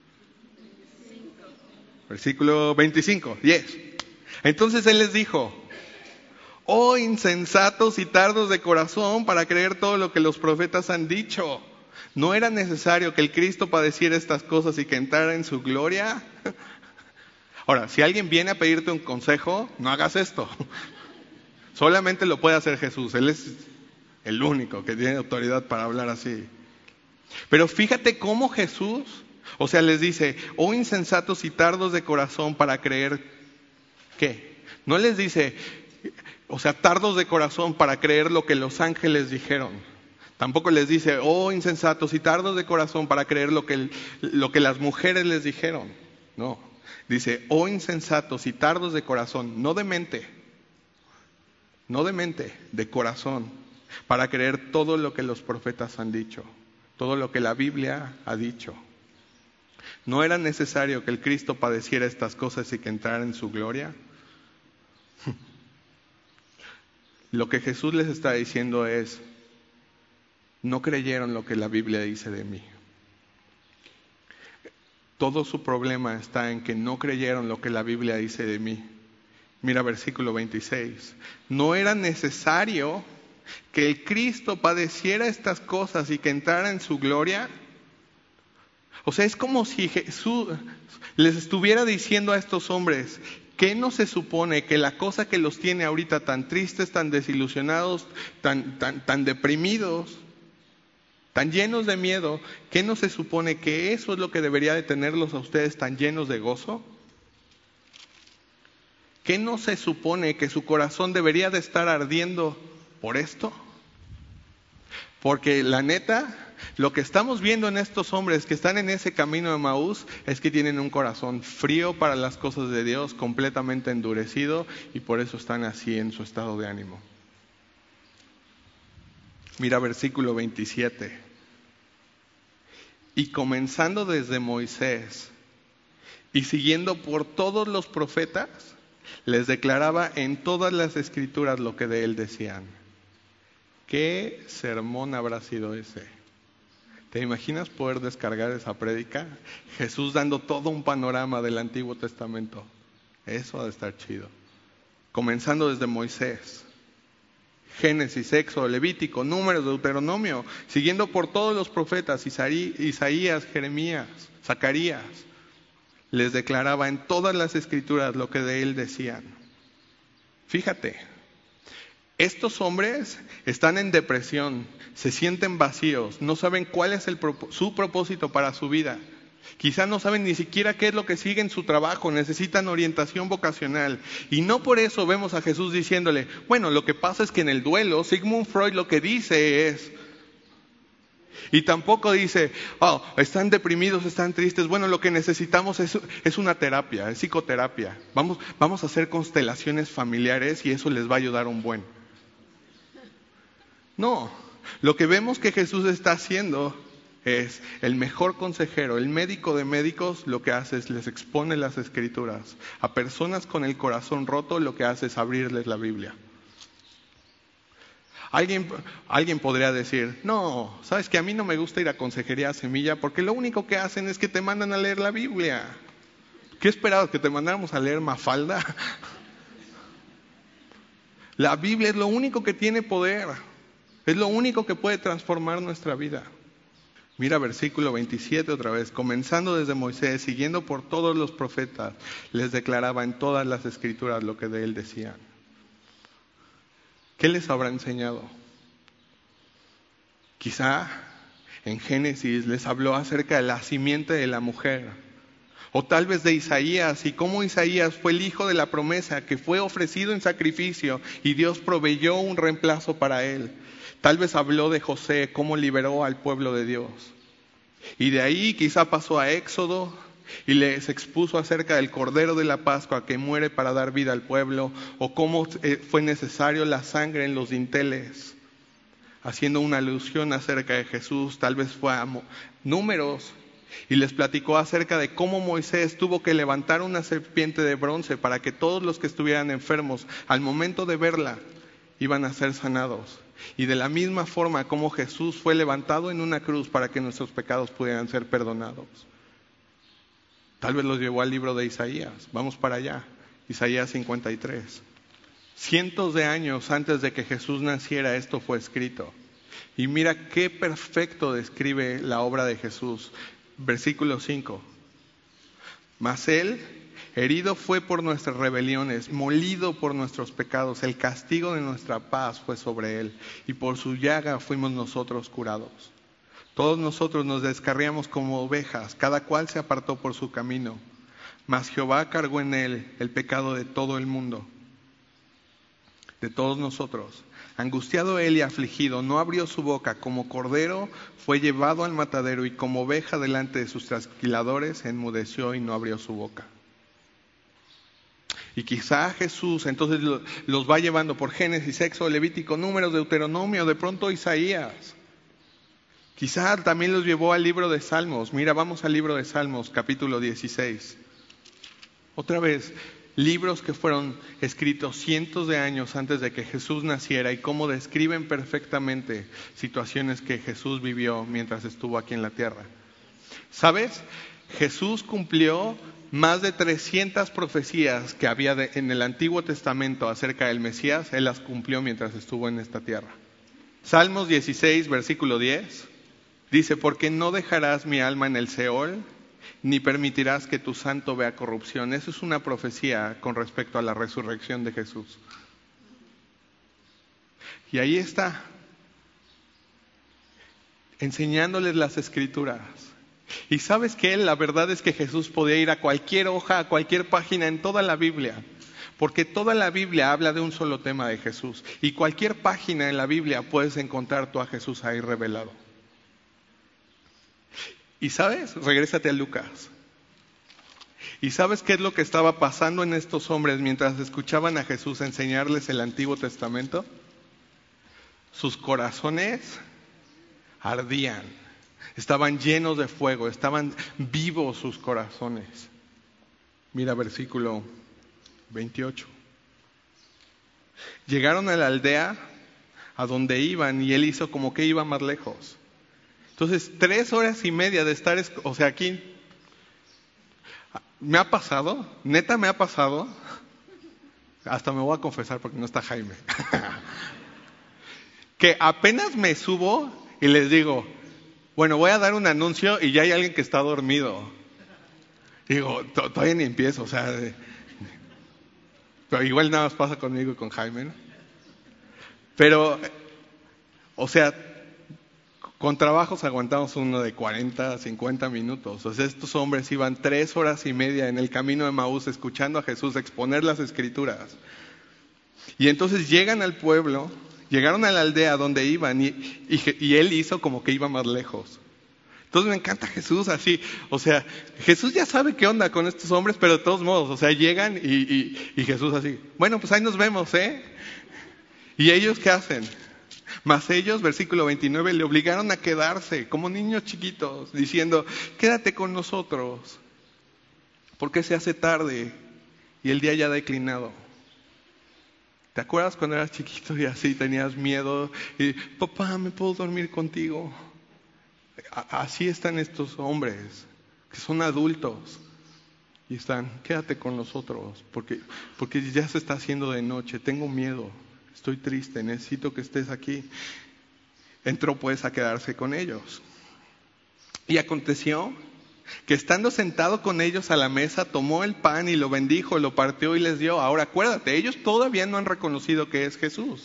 Speaker 1: Versículo veinticinco, diez. Entonces Él les dijo, oh insensatos y tardos de corazón para creer todo lo que los profetas han dicho. ¿No era necesario que el Cristo padeciera estas cosas y que entrara en su gloria? Ahora, si alguien viene a pedirte un consejo, no hagas esto. Solamente lo puede hacer Jesús. Él es el único que tiene autoridad para hablar así. Pero fíjate cómo Jesús, o sea, les dice, oh insensatos y tardos de corazón para creer, ¿qué? No les dice, o sea, tardos de corazón para creer lo que los ángeles dijeron. Tampoco les dice, oh insensatos y tardos de corazón para creer lo que, lo que las mujeres les dijeron. No, dice, oh insensatos y tardos de corazón, no de mente, no de mente, de corazón, para creer todo lo que los profetas han dicho, todo lo que la Biblia ha dicho. ¿No era necesario que el Cristo padeciera estas cosas y que entrara en su gloria? Lo que Jesús les está diciendo es, no creyeron lo que la Biblia dice de mí. Todo su problema está en que no creyeron lo que la Biblia dice de mí. Mira versículo veintiséis. No era necesario que el Cristo padeciera estas cosas y que entrara en su gloria. O sea, es como si Jesús les estuviera diciendo a estos hombres, ¿qué no se supone que la cosa que los tiene ahorita tan tristes, tan desilusionados, tan, tan, tan deprimidos, tan llenos de miedo, ¿qué no se supone que eso es lo que debería de tenerlos a ustedes tan llenos de gozo? ¿Qué no se supone que su corazón debería de estar ardiendo por esto? Porque la neta, lo que estamos viendo en estos hombres que están en ese camino de Emaús es que tienen un corazón frío para las cosas de Dios, completamente endurecido, y por eso están así en su estado de ánimo. Mira versículo veintisiete. Y comenzando desde Moisés y siguiendo por todos los profetas, les declaraba en todas las escrituras lo que de él decían. ¿Qué sermón habrá sido ese? ¿Te imaginas poder descargar esa prédica? Jesús dando todo un panorama del Antiguo Testamento. Eso ha de estar chido. Comenzando desde Moisés, Génesis, Éxodo, Levítico, Números, Deuteronomio, siguiendo por todos los profetas, Isaías, Jeremías, Zacarías, les declaraba en todas las escrituras lo que de él decían. Fíjate, estos hombres están en depresión, se sienten vacíos, no saben cuál es el, su propósito para su vida. Quizá no saben ni siquiera qué es lo que sigue en su trabajo, necesitan orientación vocacional. Y no por eso vemos a Jesús diciéndole, bueno, lo que pasa es que en el duelo, Sigmund Freud lo que dice es... Y tampoco dice, oh, están deprimidos, están tristes, bueno, lo que necesitamos es, es una terapia, es psicoterapia. Vamos, vamos a hacer constelaciones familiares y eso les va a ayudar un buen. No, lo que vemos que Jesús está haciendo es el mejor consejero, el médico de médicos, lo que hace es les expone las escrituras. A personas con el corazón roto lo que hace es abrirles la Biblia. Alguien, alguien podría decir, no, sabes que a mí no me gusta ir a consejería a Semilla porque lo único que hacen es que te mandan a leer la Biblia. ¿Qué esperabas? ¿Que te mandáramos a leer Mafalda? La Biblia es lo único que tiene poder, es lo único que puede transformar nuestra vida. Mira versículo veintisiete otra vez, comenzando desde Moisés, siguiendo por todos los profetas, les declaraba en todas las escrituras lo que de él decían. ¿Qué les habrá enseñado? Quizá en Génesis les habló acerca de la simiente de la mujer, o tal vez de Isaías y cómo Isaías fue el hijo de la promesa que fue ofrecido en sacrificio y Dios proveyó un reemplazo para él. Tal vez habló de José, cómo liberó al pueblo de Dios. Y de ahí quizá pasó a Éxodo y les expuso acerca del Cordero de la Pascua que muere para dar vida al pueblo, o cómo fue necesario la sangre en los dinteles, haciendo una alusión acerca de Jesús. Tal vez fue a Números y les platicó acerca de cómo Moisés tuvo que levantar una serpiente de bronce para que todos los que estuvieran enfermos, al momento de verla, iban a ser sanados. Y de la misma forma como Jesús fue levantado en una cruz para que nuestros pecados pudieran ser perdonados. Tal vez los llevó al libro de Isaías. Vamos para allá. Isaías cincuenta y tres. Cientos de años antes de que Jesús naciera, esto fue escrito. Y mira qué perfecto describe la obra de Jesús. Versículo cinco. Mas él, herido fue por nuestras rebeliones, molido por nuestros pecados. El castigo de nuestra paz fue sobre él, y por su llaga fuimos nosotros curados. Todos nosotros nos descarriamos como ovejas, cada cual se apartó por su camino, mas Jehová cargó en él el pecado de todo el mundo, de todos nosotros. Angustiado él y afligido, no abrió su boca, como cordero fue llevado al matadero, y como oveja delante de sus trasquiladores, enmudeció y no abrió su boca. Y quizá Jesús entonces los va llevando por Génesis, Éxodo, Levítico, Números, Deuteronomio, de pronto Isaías. Quizá también los llevó al libro de Salmos. Mira, vamos al libro de Salmos, capítulo dieciséis. Otra vez, libros que fueron escritos cientos de años antes de que Jesús naciera y cómo describen perfectamente situaciones que Jesús vivió mientras estuvo aquí en la tierra. ¿Sabes? Jesús cumplió más de trescientas profecías que había de, en el Antiguo Testamento acerca del Mesías. Él las cumplió mientras estuvo en esta tierra. Salmos dieciséis, versículo diez, dice: porque no dejarás mi alma en el Seol, ni permitirás que tu santo vea corrupción. Eso es una profecía con respecto a la resurrección de Jesús. Y ahí está, enseñándoles las Escrituras. Y sabes que la verdad es que Jesús podía ir a cualquier hoja, a cualquier página en toda la Biblia, porque toda la Biblia habla de un solo tema de Jesús. Y cualquier página en la Biblia puedes encontrar tú a Jesús ahí revelado. Y sabes, regrésate a Lucas. ¿Y sabes qué es lo que estaba pasando en estos hombres mientras escuchaban a Jesús enseñarles el Antiguo Testamento? Sus corazones ardían, estaban llenos de fuego, estaban vivos sus corazones. Mira versículo veintiocho. Llegaron a la aldea a donde iban y él hizo como que iba más lejos. Entonces, tres horas y media de estar, o sea, aquí, me ha pasado, neta me ha pasado, hasta me voy a confesar porque no está Jaime, que apenas me subo y les digo, bueno, voy a dar un anuncio y ya hay alguien que está dormido. Digo, todavía ni empiezo, o sea, pero igual nada más pasa conmigo y con Jaime, ¿no? Pero, o sea, con trabajos aguantamos uno de cuarenta, cincuenta minutos. O sea, estos hombres iban tres horas y media en el camino de Maús escuchando a Jesús exponer las Escrituras. Y entonces llegan al pueblo, llegaron a la aldea donde iban y, y, y él hizo como que iba más lejos. Entonces me encanta Jesús así. O sea, Jesús ya sabe qué onda con estos hombres, pero de todos modos, o sea, llegan y, y, y Jesús así, bueno, pues ahí nos vemos, ¿eh? ¿Y ellos qué hacen? Mas ellos, versículo veintinueve, le obligaron a quedarse como niños chiquitos, diciendo, quédate con nosotros, porque se hace tarde y el día ya ha declinado. ¿Te acuerdas cuando eras chiquito y así tenías miedo? Y, papá, ¿me puedo dormir contigo? Así están estos hombres, que son adultos, y están, quédate con nosotros, porque, porque ya se está haciendo de noche, tengo miedo. Estoy triste, necesito que estés aquí. Entró pues a quedarse con ellos. Y aconteció que estando sentado con ellos a la mesa, tomó el pan y lo bendijo, lo partió y les dio. Ahora acuérdate, ellos todavía no han reconocido que es Jesús.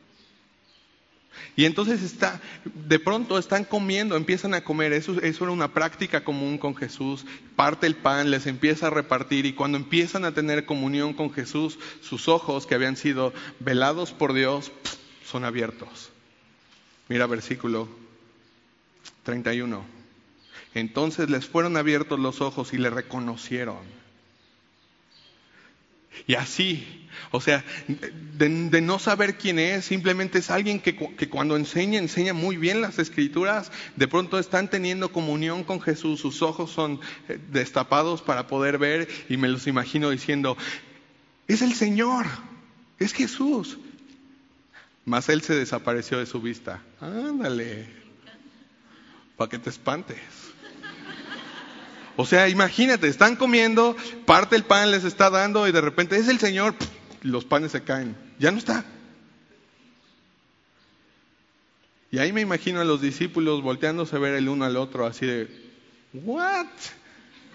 Speaker 1: Y entonces está, de pronto están comiendo, empiezan a comer. Eso, eso era una práctica común con Jesús. Parte el pan, les empieza a repartir, y cuando empiezan a tener comunión con Jesús, sus ojos que habían sido velados por Dios son abiertos. Mira versículo treinta y uno. Entonces les fueron abiertos los ojos y le reconocieron. Y así, o sea, de, de no saber quién es, simplemente es alguien que, que cuando enseña, enseña muy bien las Escrituras. De pronto están teniendo comunión con Jesús, sus ojos son destapados para poder ver, y me los imagino diciendo, es el Señor, es Jesús. Mas él se desapareció de su vista. Ándale, para que te espantes. O sea, imagínate, están comiendo, parte el pan les está dando y de repente es el Señor, pff, los panes se caen, ya no está. Y ahí me imagino a los discípulos volteándose a ver el uno al otro así de, ¿what?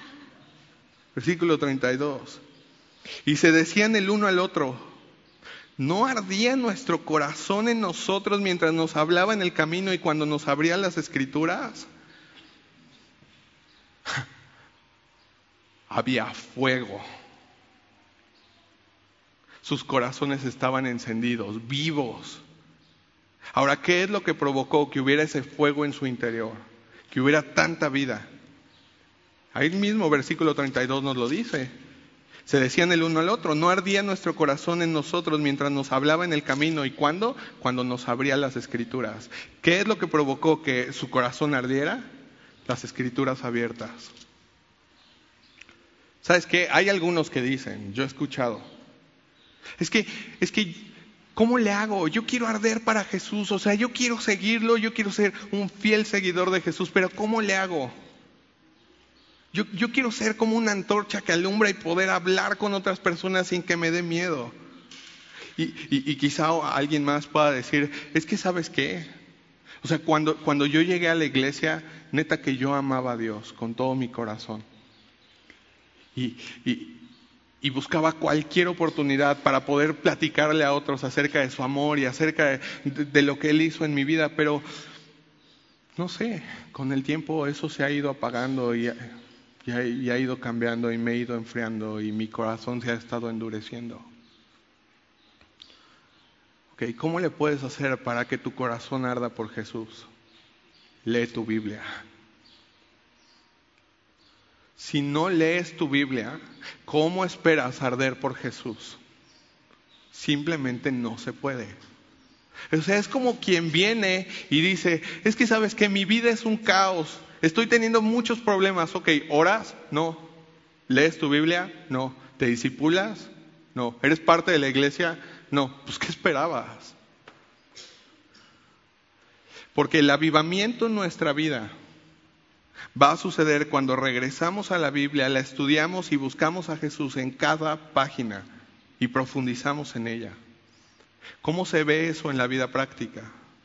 Speaker 1: Versículo treinta y dos. Y se decían el uno al otro, ¿No ardía nuestro corazón en nosotros mientras nos hablaba en el camino y cuando nos abría las Escrituras? Había fuego. Sus corazones estaban encendidos, vivos. Ahora, ¿qué es lo que provocó que hubiera ese fuego en su interior? Que hubiera tanta vida. Ahí mismo versículo treinta y dos nos lo dice. Se decían el uno al otro, ¿no ardía nuestro corazón en nosotros mientras nos hablaba en el camino? ¿Y cuándo? Cuando nos abría las Escrituras. ¿Qué es lo que provocó que su corazón ardiera? Las Escrituras abiertas. ¿Sabes qué? Hay algunos que dicen, yo he escuchado, es que, es que, ¿cómo le hago? Yo quiero arder para Jesús, o sea, yo quiero seguirlo, yo quiero ser un fiel seguidor de Jesús, pero ¿cómo le hago? Yo, yo quiero ser como una antorcha que alumbra y poder hablar con otras personas sin que me dé miedo. Y, y, y quizá alguien más pueda decir, es que ¿sabes qué? O sea, cuando, cuando yo llegué a la iglesia, neta que yo amaba a Dios con todo mi corazón. Y, y, y buscaba cualquier oportunidad para poder platicarle a otros acerca de su amor y acerca de, de, de lo que Él hizo en mi vida. Pero, no sé, con el tiempo eso se ha ido apagando y, y, ha, y ha ido cambiando y me he ido enfriando y mi corazón se ha estado endureciendo. Okay, ¿cómo le puedes hacer para que tu corazón arda por Jesús? Lee tu Biblia. Si no lees tu Biblia, ¿cómo esperas arder por Jesús? Simplemente no se puede. O sea, es como quien viene y dice, es que sabes que mi vida es un caos, estoy teniendo muchos problemas. Ok, ¿oras? No. ¿Lees tu Biblia? No. ¿Te discipulas? No. ¿Eres parte de la iglesia? No. Pues ¿qué esperabas? Porque el avivamiento en nuestra vida va a suceder cuando regresamos a la Biblia, la estudiamos y buscamos a Jesús en cada página y profundizamos en ella. ¿Cómo se ve eso en la vida práctica?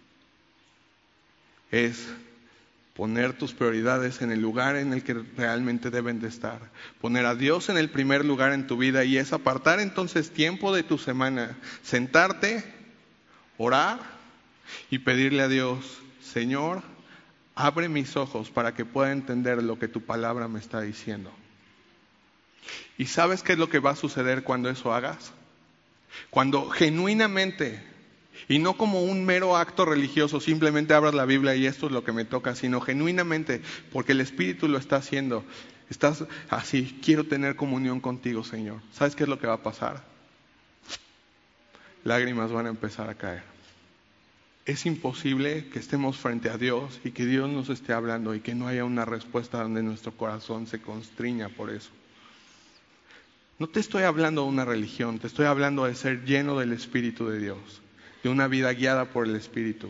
Speaker 1: Es poner tus prioridades en el lugar en el que realmente deben de estar. Poner a Dios en el primer lugar en tu vida y es apartar entonces tiempo de tu semana, sentarte, orar y pedirle a Dios, Señor, abre mis ojos para que pueda entender lo que tu palabra me está diciendo. ¿Y sabes qué es lo que va a suceder cuando eso hagas? Cuando genuinamente, y no como un mero acto religioso, simplemente abras la Biblia y esto es lo que me toca, sino genuinamente, porque el Espíritu lo está haciendo. Estás así, quiero tener comunión contigo, Señor. ¿Sabes qué es lo que va a pasar? Lágrimas van a empezar a caer. Es imposible que estemos frente a Dios y que Dios nos esté hablando y que no haya una respuesta donde nuestro corazón se constriña por eso. No te estoy hablando de una religión, te estoy hablando de ser lleno del Espíritu de Dios, de una vida guiada por el Espíritu.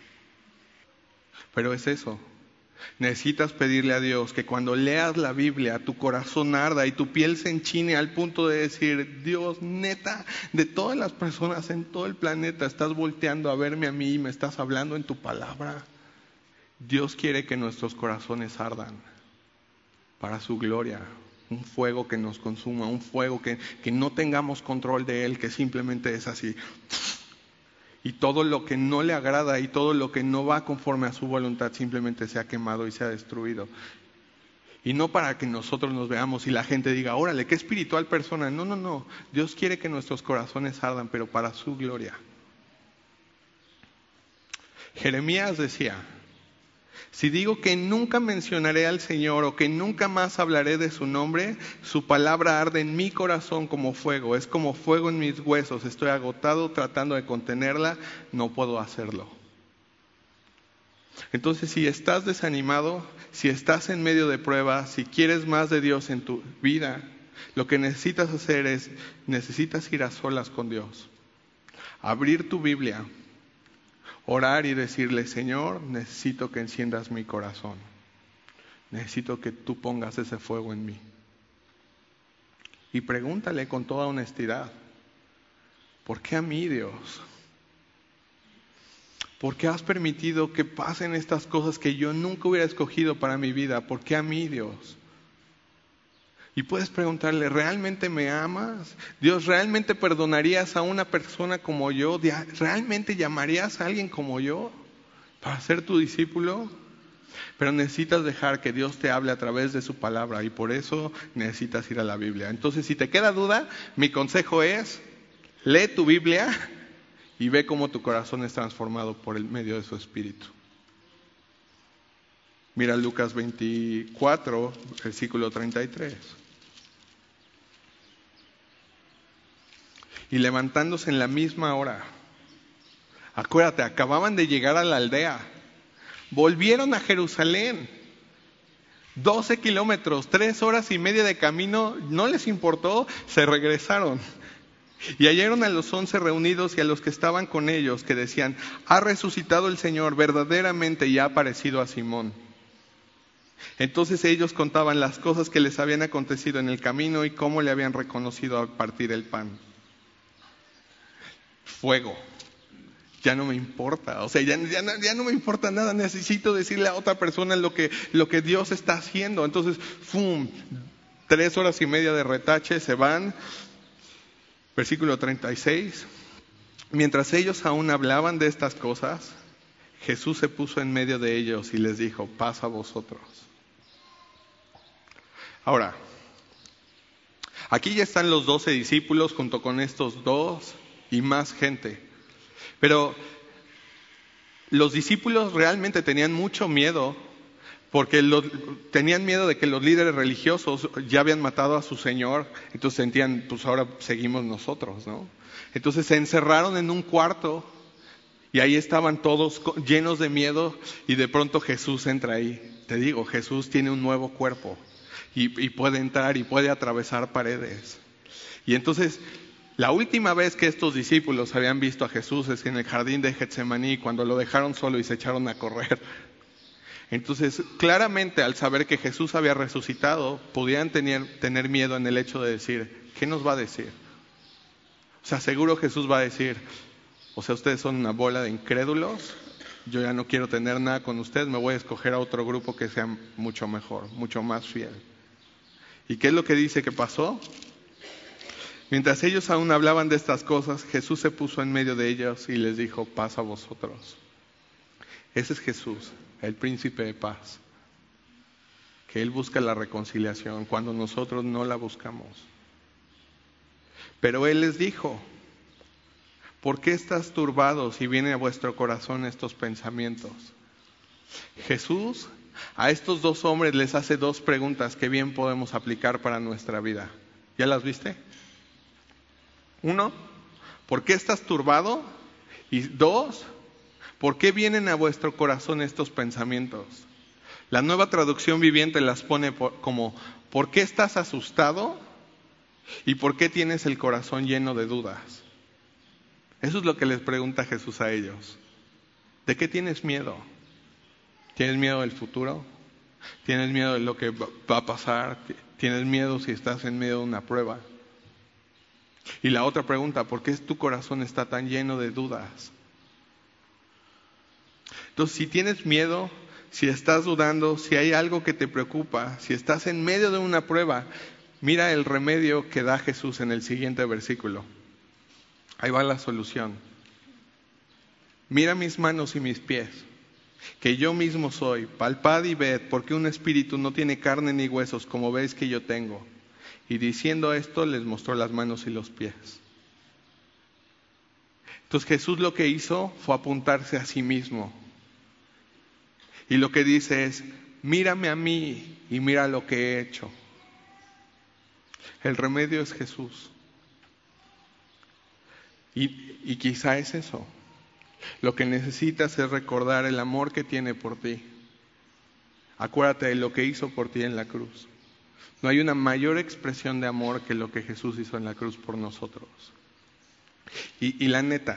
Speaker 1: Pero es eso. Necesitas pedirle a Dios que cuando leas la Biblia tu corazón arda y tu piel se enchine al punto de decir, Dios, neta, de todas las personas en todo el planeta estás volteando a verme a mí y me estás hablando en tu palabra. Dios quiere que nuestros corazones ardan para su gloria, un fuego que nos consuma, un fuego que, que no tengamos control de él, que simplemente es así. Y todo lo que no le agrada y todo lo que no va conforme a su voluntad simplemente se ha quemado y se ha destruido. Y no para que nosotros nos veamos y la gente diga, órale, qué espiritual persona. No, no, no. Dios quiere que nuestros corazones ardan, pero para su gloria. Jeremías decía, si digo que nunca mencionaré al Señor o que nunca más hablaré de su nombre, su palabra arde en mi corazón como fuego, es como fuego en mis huesos, estoy agotado tratando de contenerla, no puedo hacerlo. Entonces, si estás desanimado, si estás en medio de pruebas, si quieres más de Dios en tu vida, lo que necesitas hacer es, necesitas ir a solas con Dios, abrir tu Biblia, orar y decirle, Señor, necesito que enciendas mi corazón. Necesito que tú pongas ese fuego en mí. Y pregúntale con toda honestidad, ¿por qué a mí, Dios? ¿Por qué has permitido que pasen estas cosas que yo nunca hubiera escogido para mi vida? ¿Por qué a mí, Dios? Y puedes preguntarle, ¿realmente me amas? Dios, ¿realmente perdonarías a una persona como yo? ¿Realmente llamarías a alguien como yo para ser tu discípulo? Pero necesitas dejar que Dios te hable a través de su palabra y por eso necesitas ir a la Biblia. Entonces, si te queda duda, mi consejo es, lee tu Biblia y ve cómo tu corazón es transformado por el medio de su Espíritu. Mira Lucas veinticuatro, versículo treinta y tres. Y levantándose en la misma hora, acuérdate, acababan de llegar a la aldea, volvieron a Jerusalén, doce kilómetros, tres horas y media de camino, no les importó, se regresaron. Y hallaron a los once reunidos y a los que estaban con ellos, que decían, ha resucitado el Señor verdaderamente y ha aparecido a Simón. Entonces ellos contaban las cosas que les habían acontecido en el camino y cómo le habían reconocido al partir el pan. Fuego. Ya no me importa, o sea, ya, ya, ya no me importa nada, necesito decirle a otra persona lo que, lo que Dios está haciendo. Entonces, ¡fum! Tres horas y media de retache, se van. Versículo treinta y seis. Mientras ellos aún hablaban de estas cosas, Jesús se puso en medio de ellos y les dijo, paz a vosotros. Ahora, aquí ya están los doce discípulos junto con estos dos y más gente. Pero los discípulos realmente tenían mucho miedo porque los, tenían miedo de que los líderes religiosos ya habían matado a su Señor. Entonces sentían, pues ahora seguimos nosotros, ¿no? Entonces se encerraron en un cuarto y ahí estaban todos llenos de miedo y de pronto Jesús entra ahí. Te digo, Jesús tiene un nuevo cuerpo y, y puede entrar y puede atravesar paredes. Y entonces, la última vez que estos discípulos habían visto a Jesús es en el jardín de Getsemaní, cuando lo dejaron solo y se echaron a correr. Entonces, claramente al saber que Jesús había resucitado, podían tener, tener miedo en el hecho de decir, ¿qué nos va a decir? O sea, seguro Jesús va a decir, o sea, ustedes son una bola de incrédulos, yo ya no quiero tener nada con ustedes, me voy a escoger a otro grupo que sea mucho mejor, mucho más fiel. ¿Y qué es lo que dice que pasó? Mientras ellos aún hablaban de estas cosas, Jesús se puso en medio de ellos y les dijo, paz a vosotros. Ese es Jesús, el príncipe de paz, que Él busca la reconciliación cuando nosotros no la buscamos. Pero Él les dijo, ¿por qué estás turbados y vienen a vuestro corazón estos pensamientos? Jesús a estos dos hombres les hace dos preguntas que bien podemos aplicar para nuestra vida. ¿Ya las viste? Uno, ¿por qué estás turbado? Y dos, ¿por qué vienen a vuestro corazón estos pensamientos? La Nueva Traducción Viviente las pone por, como, ¿por qué estás asustado? ¿Y por qué tienes el corazón lleno de dudas? Eso es lo que les pregunta Jesús a ellos. ¿De qué tienes miedo? ¿Tienes miedo del futuro? ¿Tienes miedo de lo que va a pasar? ¿Tienes miedo si estás en medio de una prueba? Y la otra pregunta, ¿por qué tu corazón está tan lleno de dudas? Entonces, si tienes miedo, si estás dudando, si hay algo que te preocupa, si estás en medio de una prueba, mira el remedio que da Jesús en el siguiente versículo. Ahí va la solución. Mira mis manos y mis pies, que yo mismo soy. Palpad y ved, porque un espíritu no tiene carne ni huesos, como veis que yo tengo. Y diciendo esto, les mostró las manos y los pies. Entonces Jesús lo que hizo fue apuntarse a sí mismo. Y lo que dice es, mírame a mí y mira lo que he hecho. El remedio es Jesús. Y, y quizá es eso. Lo que necesitas es recordar el amor que tiene por ti. Acuérdate de lo que hizo por ti en la cruz. No hay una mayor expresión de amor que lo que Jesús hizo en la cruz por nosotros. Y, y la neta,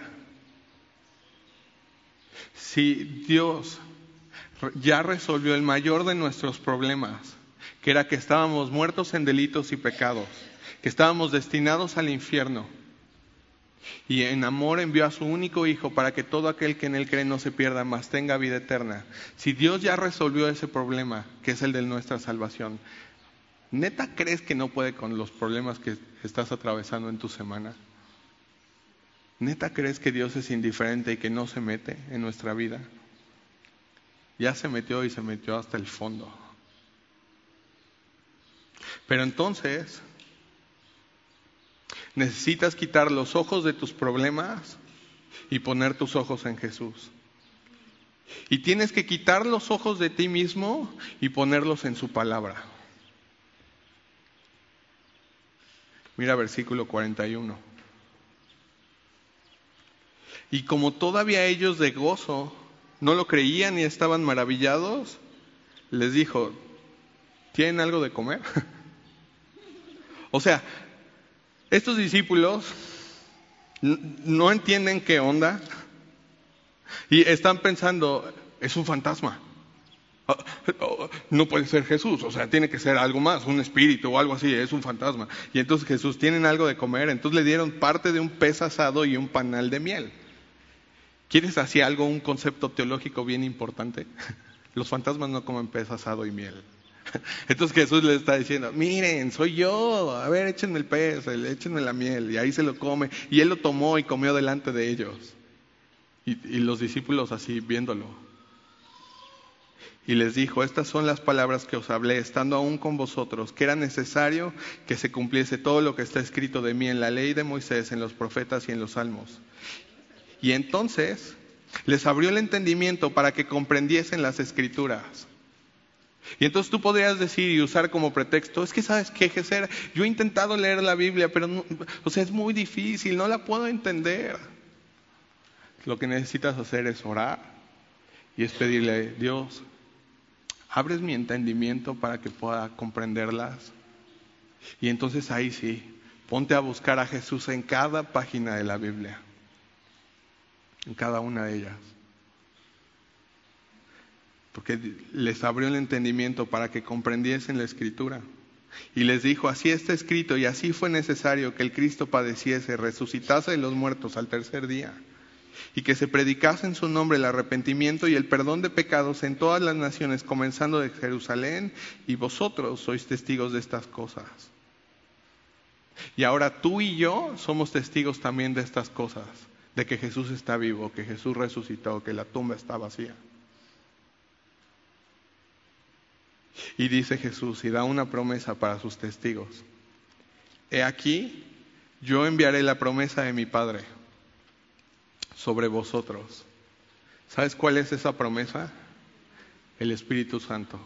Speaker 1: si Dios ya resolvió el mayor de nuestros problemas, que era que estábamos muertos en delitos y pecados, que estábamos destinados al infierno, y en amor envió a su único Hijo para que todo aquel que en Él cree no se pierda, mas tenga vida eterna. Si Dios ya resolvió ese problema, que es el de nuestra salvación, ¿Neta crees que no puede con los problemas que estás atravesando en tu semana? ¿Neta crees que Dios es indiferente y que no se mete en nuestra vida? Ya se metió y se metió hasta el fondo. Pero entonces, necesitas quitar los ojos de tus problemas y poner tus ojos en Jesús. Y tienes que quitar los ojos de ti mismo y ponerlos en su palabra. Mira versículo cuarenta y uno. Y como todavía ellos de gozo no lo creían y estaban maravillados, les dijo, ¿tienen algo de comer? O sea, estos discípulos no entienden qué onda y están pensando, es un fantasma. No puede ser Jesús, o sea, tiene que ser algo más, un espíritu o algo así, es un fantasma. Y entonces Jesús, ¿tienen algo de comer? Entonces le dieron parte de un pez asado y un panal de miel. ¿Quieres así algo, un concepto teológico bien importante? Los fantasmas no comen pez asado y miel. Entonces Jesús les está diciendo, miren, soy yo, a ver, échenme el pez, échenme la miel. Y ahí se lo come, y él lo tomó y comió delante de ellos. Y, y los discípulos así viéndolo. Y les dijo, estas son las palabras que os hablé, estando aún con vosotros, que era necesario que se cumpliese todo lo que está escrito de mí en la ley de Moisés, en los profetas y en los salmos. Y entonces les abrió el entendimiento para que comprendiesen las escrituras. Y entonces tú podrías decir y usar como pretexto, es que sabes qué, Geser, yo he intentado leer la Biblia, pero no, o sea, es muy difícil, no la puedo entender. Lo que necesitas hacer es orar y es pedirle, Dios, abres mi entendimiento para que pueda comprenderlas. Y entonces ahí sí, ponte a buscar a Jesús en cada página de la Biblia, en cada una de ellas. Porque les abrió el entendimiento para que comprendiesen la Escritura. Y les dijo, así está escrito y así fue necesario que el Cristo padeciese, resucitase de los muertos al tercer día, y que se predicase en su nombre el arrepentimiento y el perdón de pecados en todas las naciones, comenzando de Jerusalén, y vosotros sois testigos de estas cosas. Y ahora tú y yo somos testigos también de estas cosas, de que Jesús está vivo, que Jesús resucitó, que la tumba está vacía. Y dice Jesús, y da una promesa para sus testigos. He aquí, yo enviaré la promesa de mi Padre sobre vosotros. ¿Sabes cuál es esa promesa? El Espíritu Santo.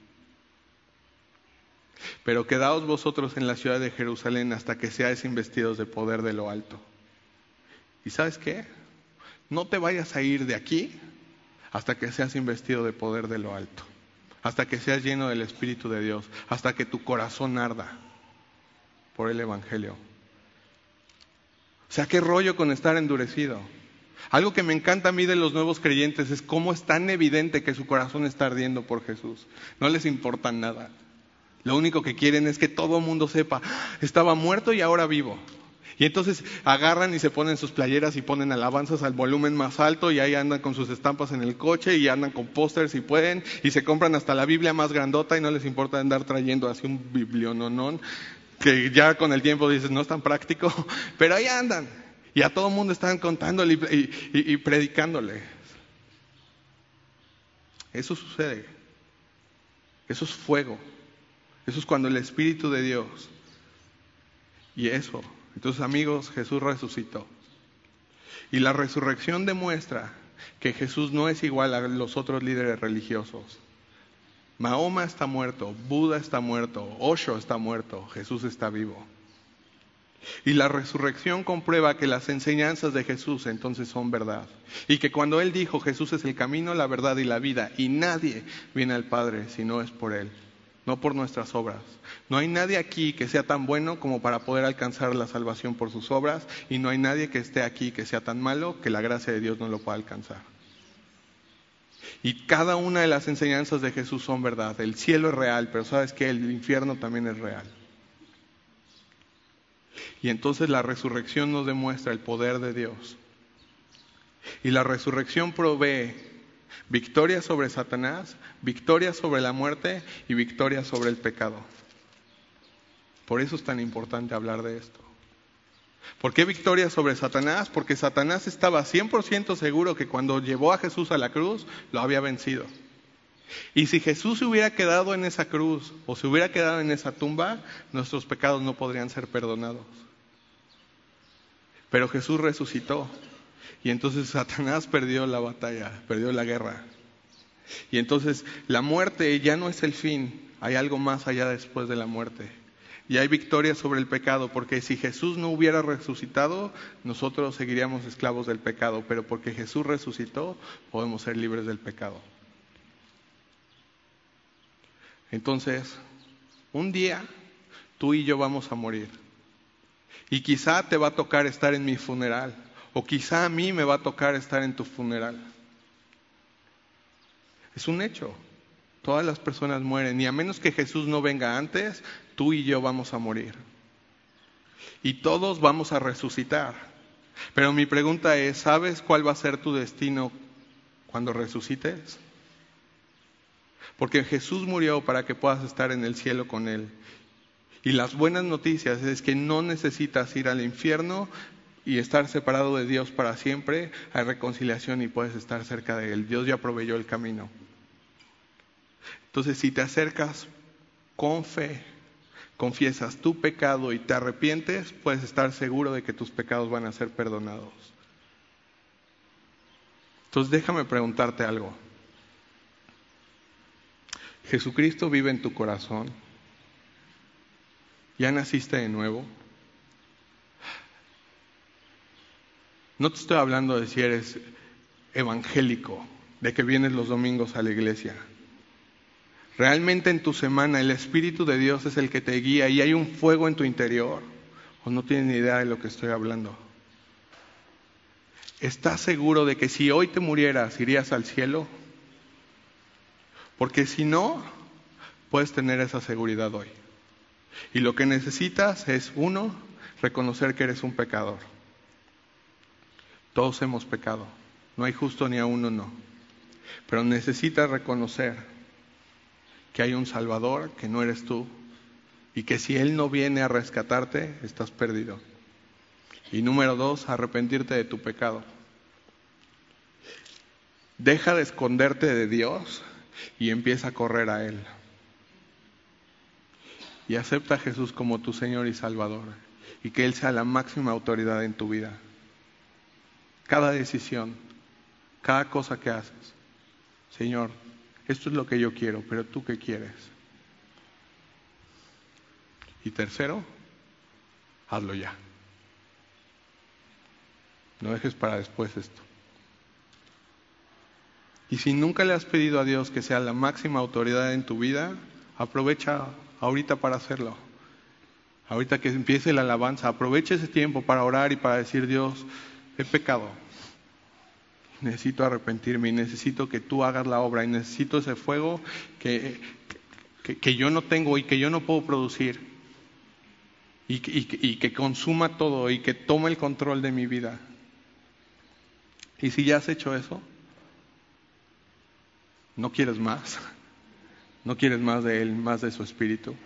Speaker 1: Pero quedaos vosotros en la ciudad de Jerusalén hasta que seáis investidos de poder de lo alto. ¿Y sabes qué? No te vayas a ir de aquí hasta que seas investido de poder de lo alto. Hasta que seas lleno del Espíritu de Dios, hasta que tu corazón arda por el Evangelio. O sea, qué rollo con estar endurecido. Algo que me encanta a mí de los nuevos creyentes es cómo es tan evidente que su corazón está ardiendo por Jesús. No les importa nada. Lo único que quieren es que todo el mundo sepa, estaba muerto y ahora vivo. Y entonces agarran y se ponen sus playeras y ponen alabanzas al volumen más alto y ahí andan con sus estampas en el coche y andan con pósters si pueden y se compran hasta la Biblia más grandota y no les importa andar trayendo así un bibliononón que ya con el tiempo dices no es tan práctico, pero ahí andan y a todo el mundo están contándole y, y, y predicándole. Eso sucede, eso es fuego, eso es cuando el Espíritu de Dios y eso. Entonces, amigos, Jesús resucitó. Y la resurrección demuestra que Jesús no es igual a los otros líderes religiosos. Mahoma está muerto, Buda está muerto, Osho está muerto, Jesús está vivo. Y la resurrección comprueba que las enseñanzas de Jesús entonces son verdad. Y que cuando Él dijo, Jesús es el camino, la verdad y la vida, y nadie viene al Padre si no es por Él. No por nuestras obras. No hay nadie aquí que sea tan bueno como para poder alcanzar la salvación por sus obras, y no hay nadie que esté aquí que sea tan malo que la gracia de Dios no lo pueda alcanzar. Y cada una de las enseñanzas de Jesús son verdad. El cielo es real, pero sabes que el infierno también es real. Y entonces la resurrección nos demuestra el poder de Dios. Y la resurrección provee victoria sobre Satanás, victoria sobre la muerte y victoria sobre el pecado. Por eso es tan importante hablar de esto. ¿Por qué victoria sobre Satanás? Porque Satanás estaba cien por ciento seguro que cuando llevó a Jesús a la cruz, lo había vencido. Y si Jesús se hubiera quedado en esa cruz o se hubiera quedado en esa tumba, nuestros pecados no podrían ser perdonados. Pero Jesús resucitó y entonces Satanás perdió la batalla, perdió la guerra. Y entonces la muerte ya no es el fin, hay algo más allá después de la muerte. Y hay victoria sobre el pecado, porque si Jesús no hubiera resucitado, nosotros seguiríamos esclavos del pecado, pero porque Jesús resucitó, podemos ser libres del pecado. Entonces, un día tú y yo vamos a morir. Y quizá te va a tocar estar en mi funeral, o quizá a mí me va a tocar estar en tu funeral. Es un hecho. Todas las personas mueren, y a menos que Jesús no venga antes, tú y yo vamos a morir. Y todos vamos a resucitar. Pero mi pregunta es, ¿sabes cuál va a ser tu destino cuando resucites? Porque Jesús murió para que puedas estar en el cielo con Él. Y las buenas noticias es que no necesitas ir al infierno y estar separado de Dios para siempre. Hay reconciliación y puedes estar cerca de Él. Dios ya proveyó el camino. Entonces, si te acercas con fe, confiesas tu pecado y te arrepientes, puedes estar seguro de que tus pecados van a ser perdonados. Entonces, déjame preguntarte algo. ¿Jesucristo vive en tu corazón? ¿Ya naciste de nuevo? No te estoy hablando de si eres evangélico, de que vienes los domingos a la iglesia. ¿Realmente en tu semana el Espíritu de Dios es el que te guía y hay un fuego en tu interior? ¿O no tienes ni idea de lo que estoy hablando? ¿Estás seguro de que si hoy te murieras irías al cielo? Porque si no, puedes tener esa seguridad hoy. Y lo que necesitas es, uno, reconocer que eres un pecador. Todos hemos pecado. No hay justo ni a uno, no. Pero necesitas reconocer que hay un Salvador, que no eres tú, y que si Él no viene a rescatarte, estás perdido. Y número dos, arrepentirte de tu pecado. Deja de esconderte de Dios y empieza a correr a Él. Y acepta a Jesús como tu Señor y Salvador, y que Él sea la máxima autoridad en tu vida. Cada decisión, cada cosa que haces. Señor, esto es lo que yo quiero, pero ¿tú qué quieres? Y tercero, hazlo ya. No dejes para después esto. Y si nunca le has pedido a Dios que sea la máxima autoridad en tu vida, aprovecha ahorita para hacerlo. Ahorita que empiece la alabanza, aprovecha ese tiempo para orar y para decir: Dios, he pecado. Necesito arrepentirme y necesito que tú hagas la obra y necesito ese fuego que, que, que yo no tengo y que yo no puedo producir y, y, y que consuma todo y que tome el control de mi vida. Y si ya has hecho eso, no quieres más, no quieres más de Él, más de su Espíritu.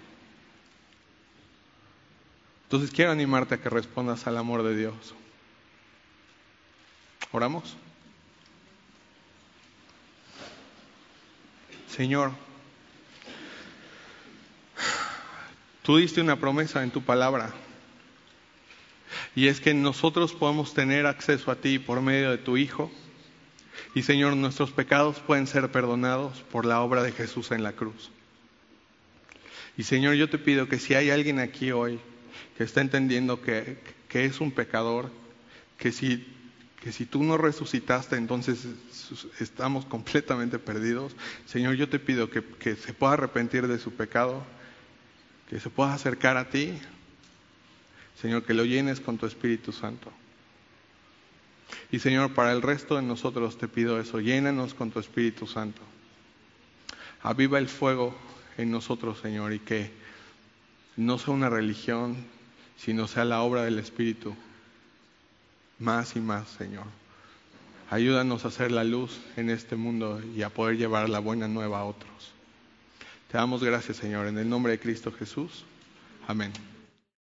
Speaker 1: Entonces quiero animarte a que respondas al amor de Dios. ¿Oramos? Señor, tú diste una promesa en tu palabra, y es que nosotros podemos tener acceso a ti por medio de tu Hijo, y Señor, nuestros pecados pueden ser perdonados por la obra de Jesús en la cruz. Y Señor, yo te pido que si hay alguien aquí hoy que está entendiendo que, que es un pecador, que si que si tú no resucitaste, entonces estamos completamente perdidos. Señor, yo te pido que, que se pueda arrepentir de su pecado, que se pueda acercar a ti. Señor, que lo llenes con tu Espíritu Santo. Y Señor, para el resto de nosotros te pido eso, llénanos con tu Espíritu Santo. Aviva el fuego en nosotros, Señor, y que no sea una religión, sino sea la obra del Espíritu. Más y más, Señor. Ayúdanos a hacer la luz en este mundo y a poder llevar la buena nueva a otros. Te damos gracias, Señor, en el nombre de Cristo Jesús. Amén.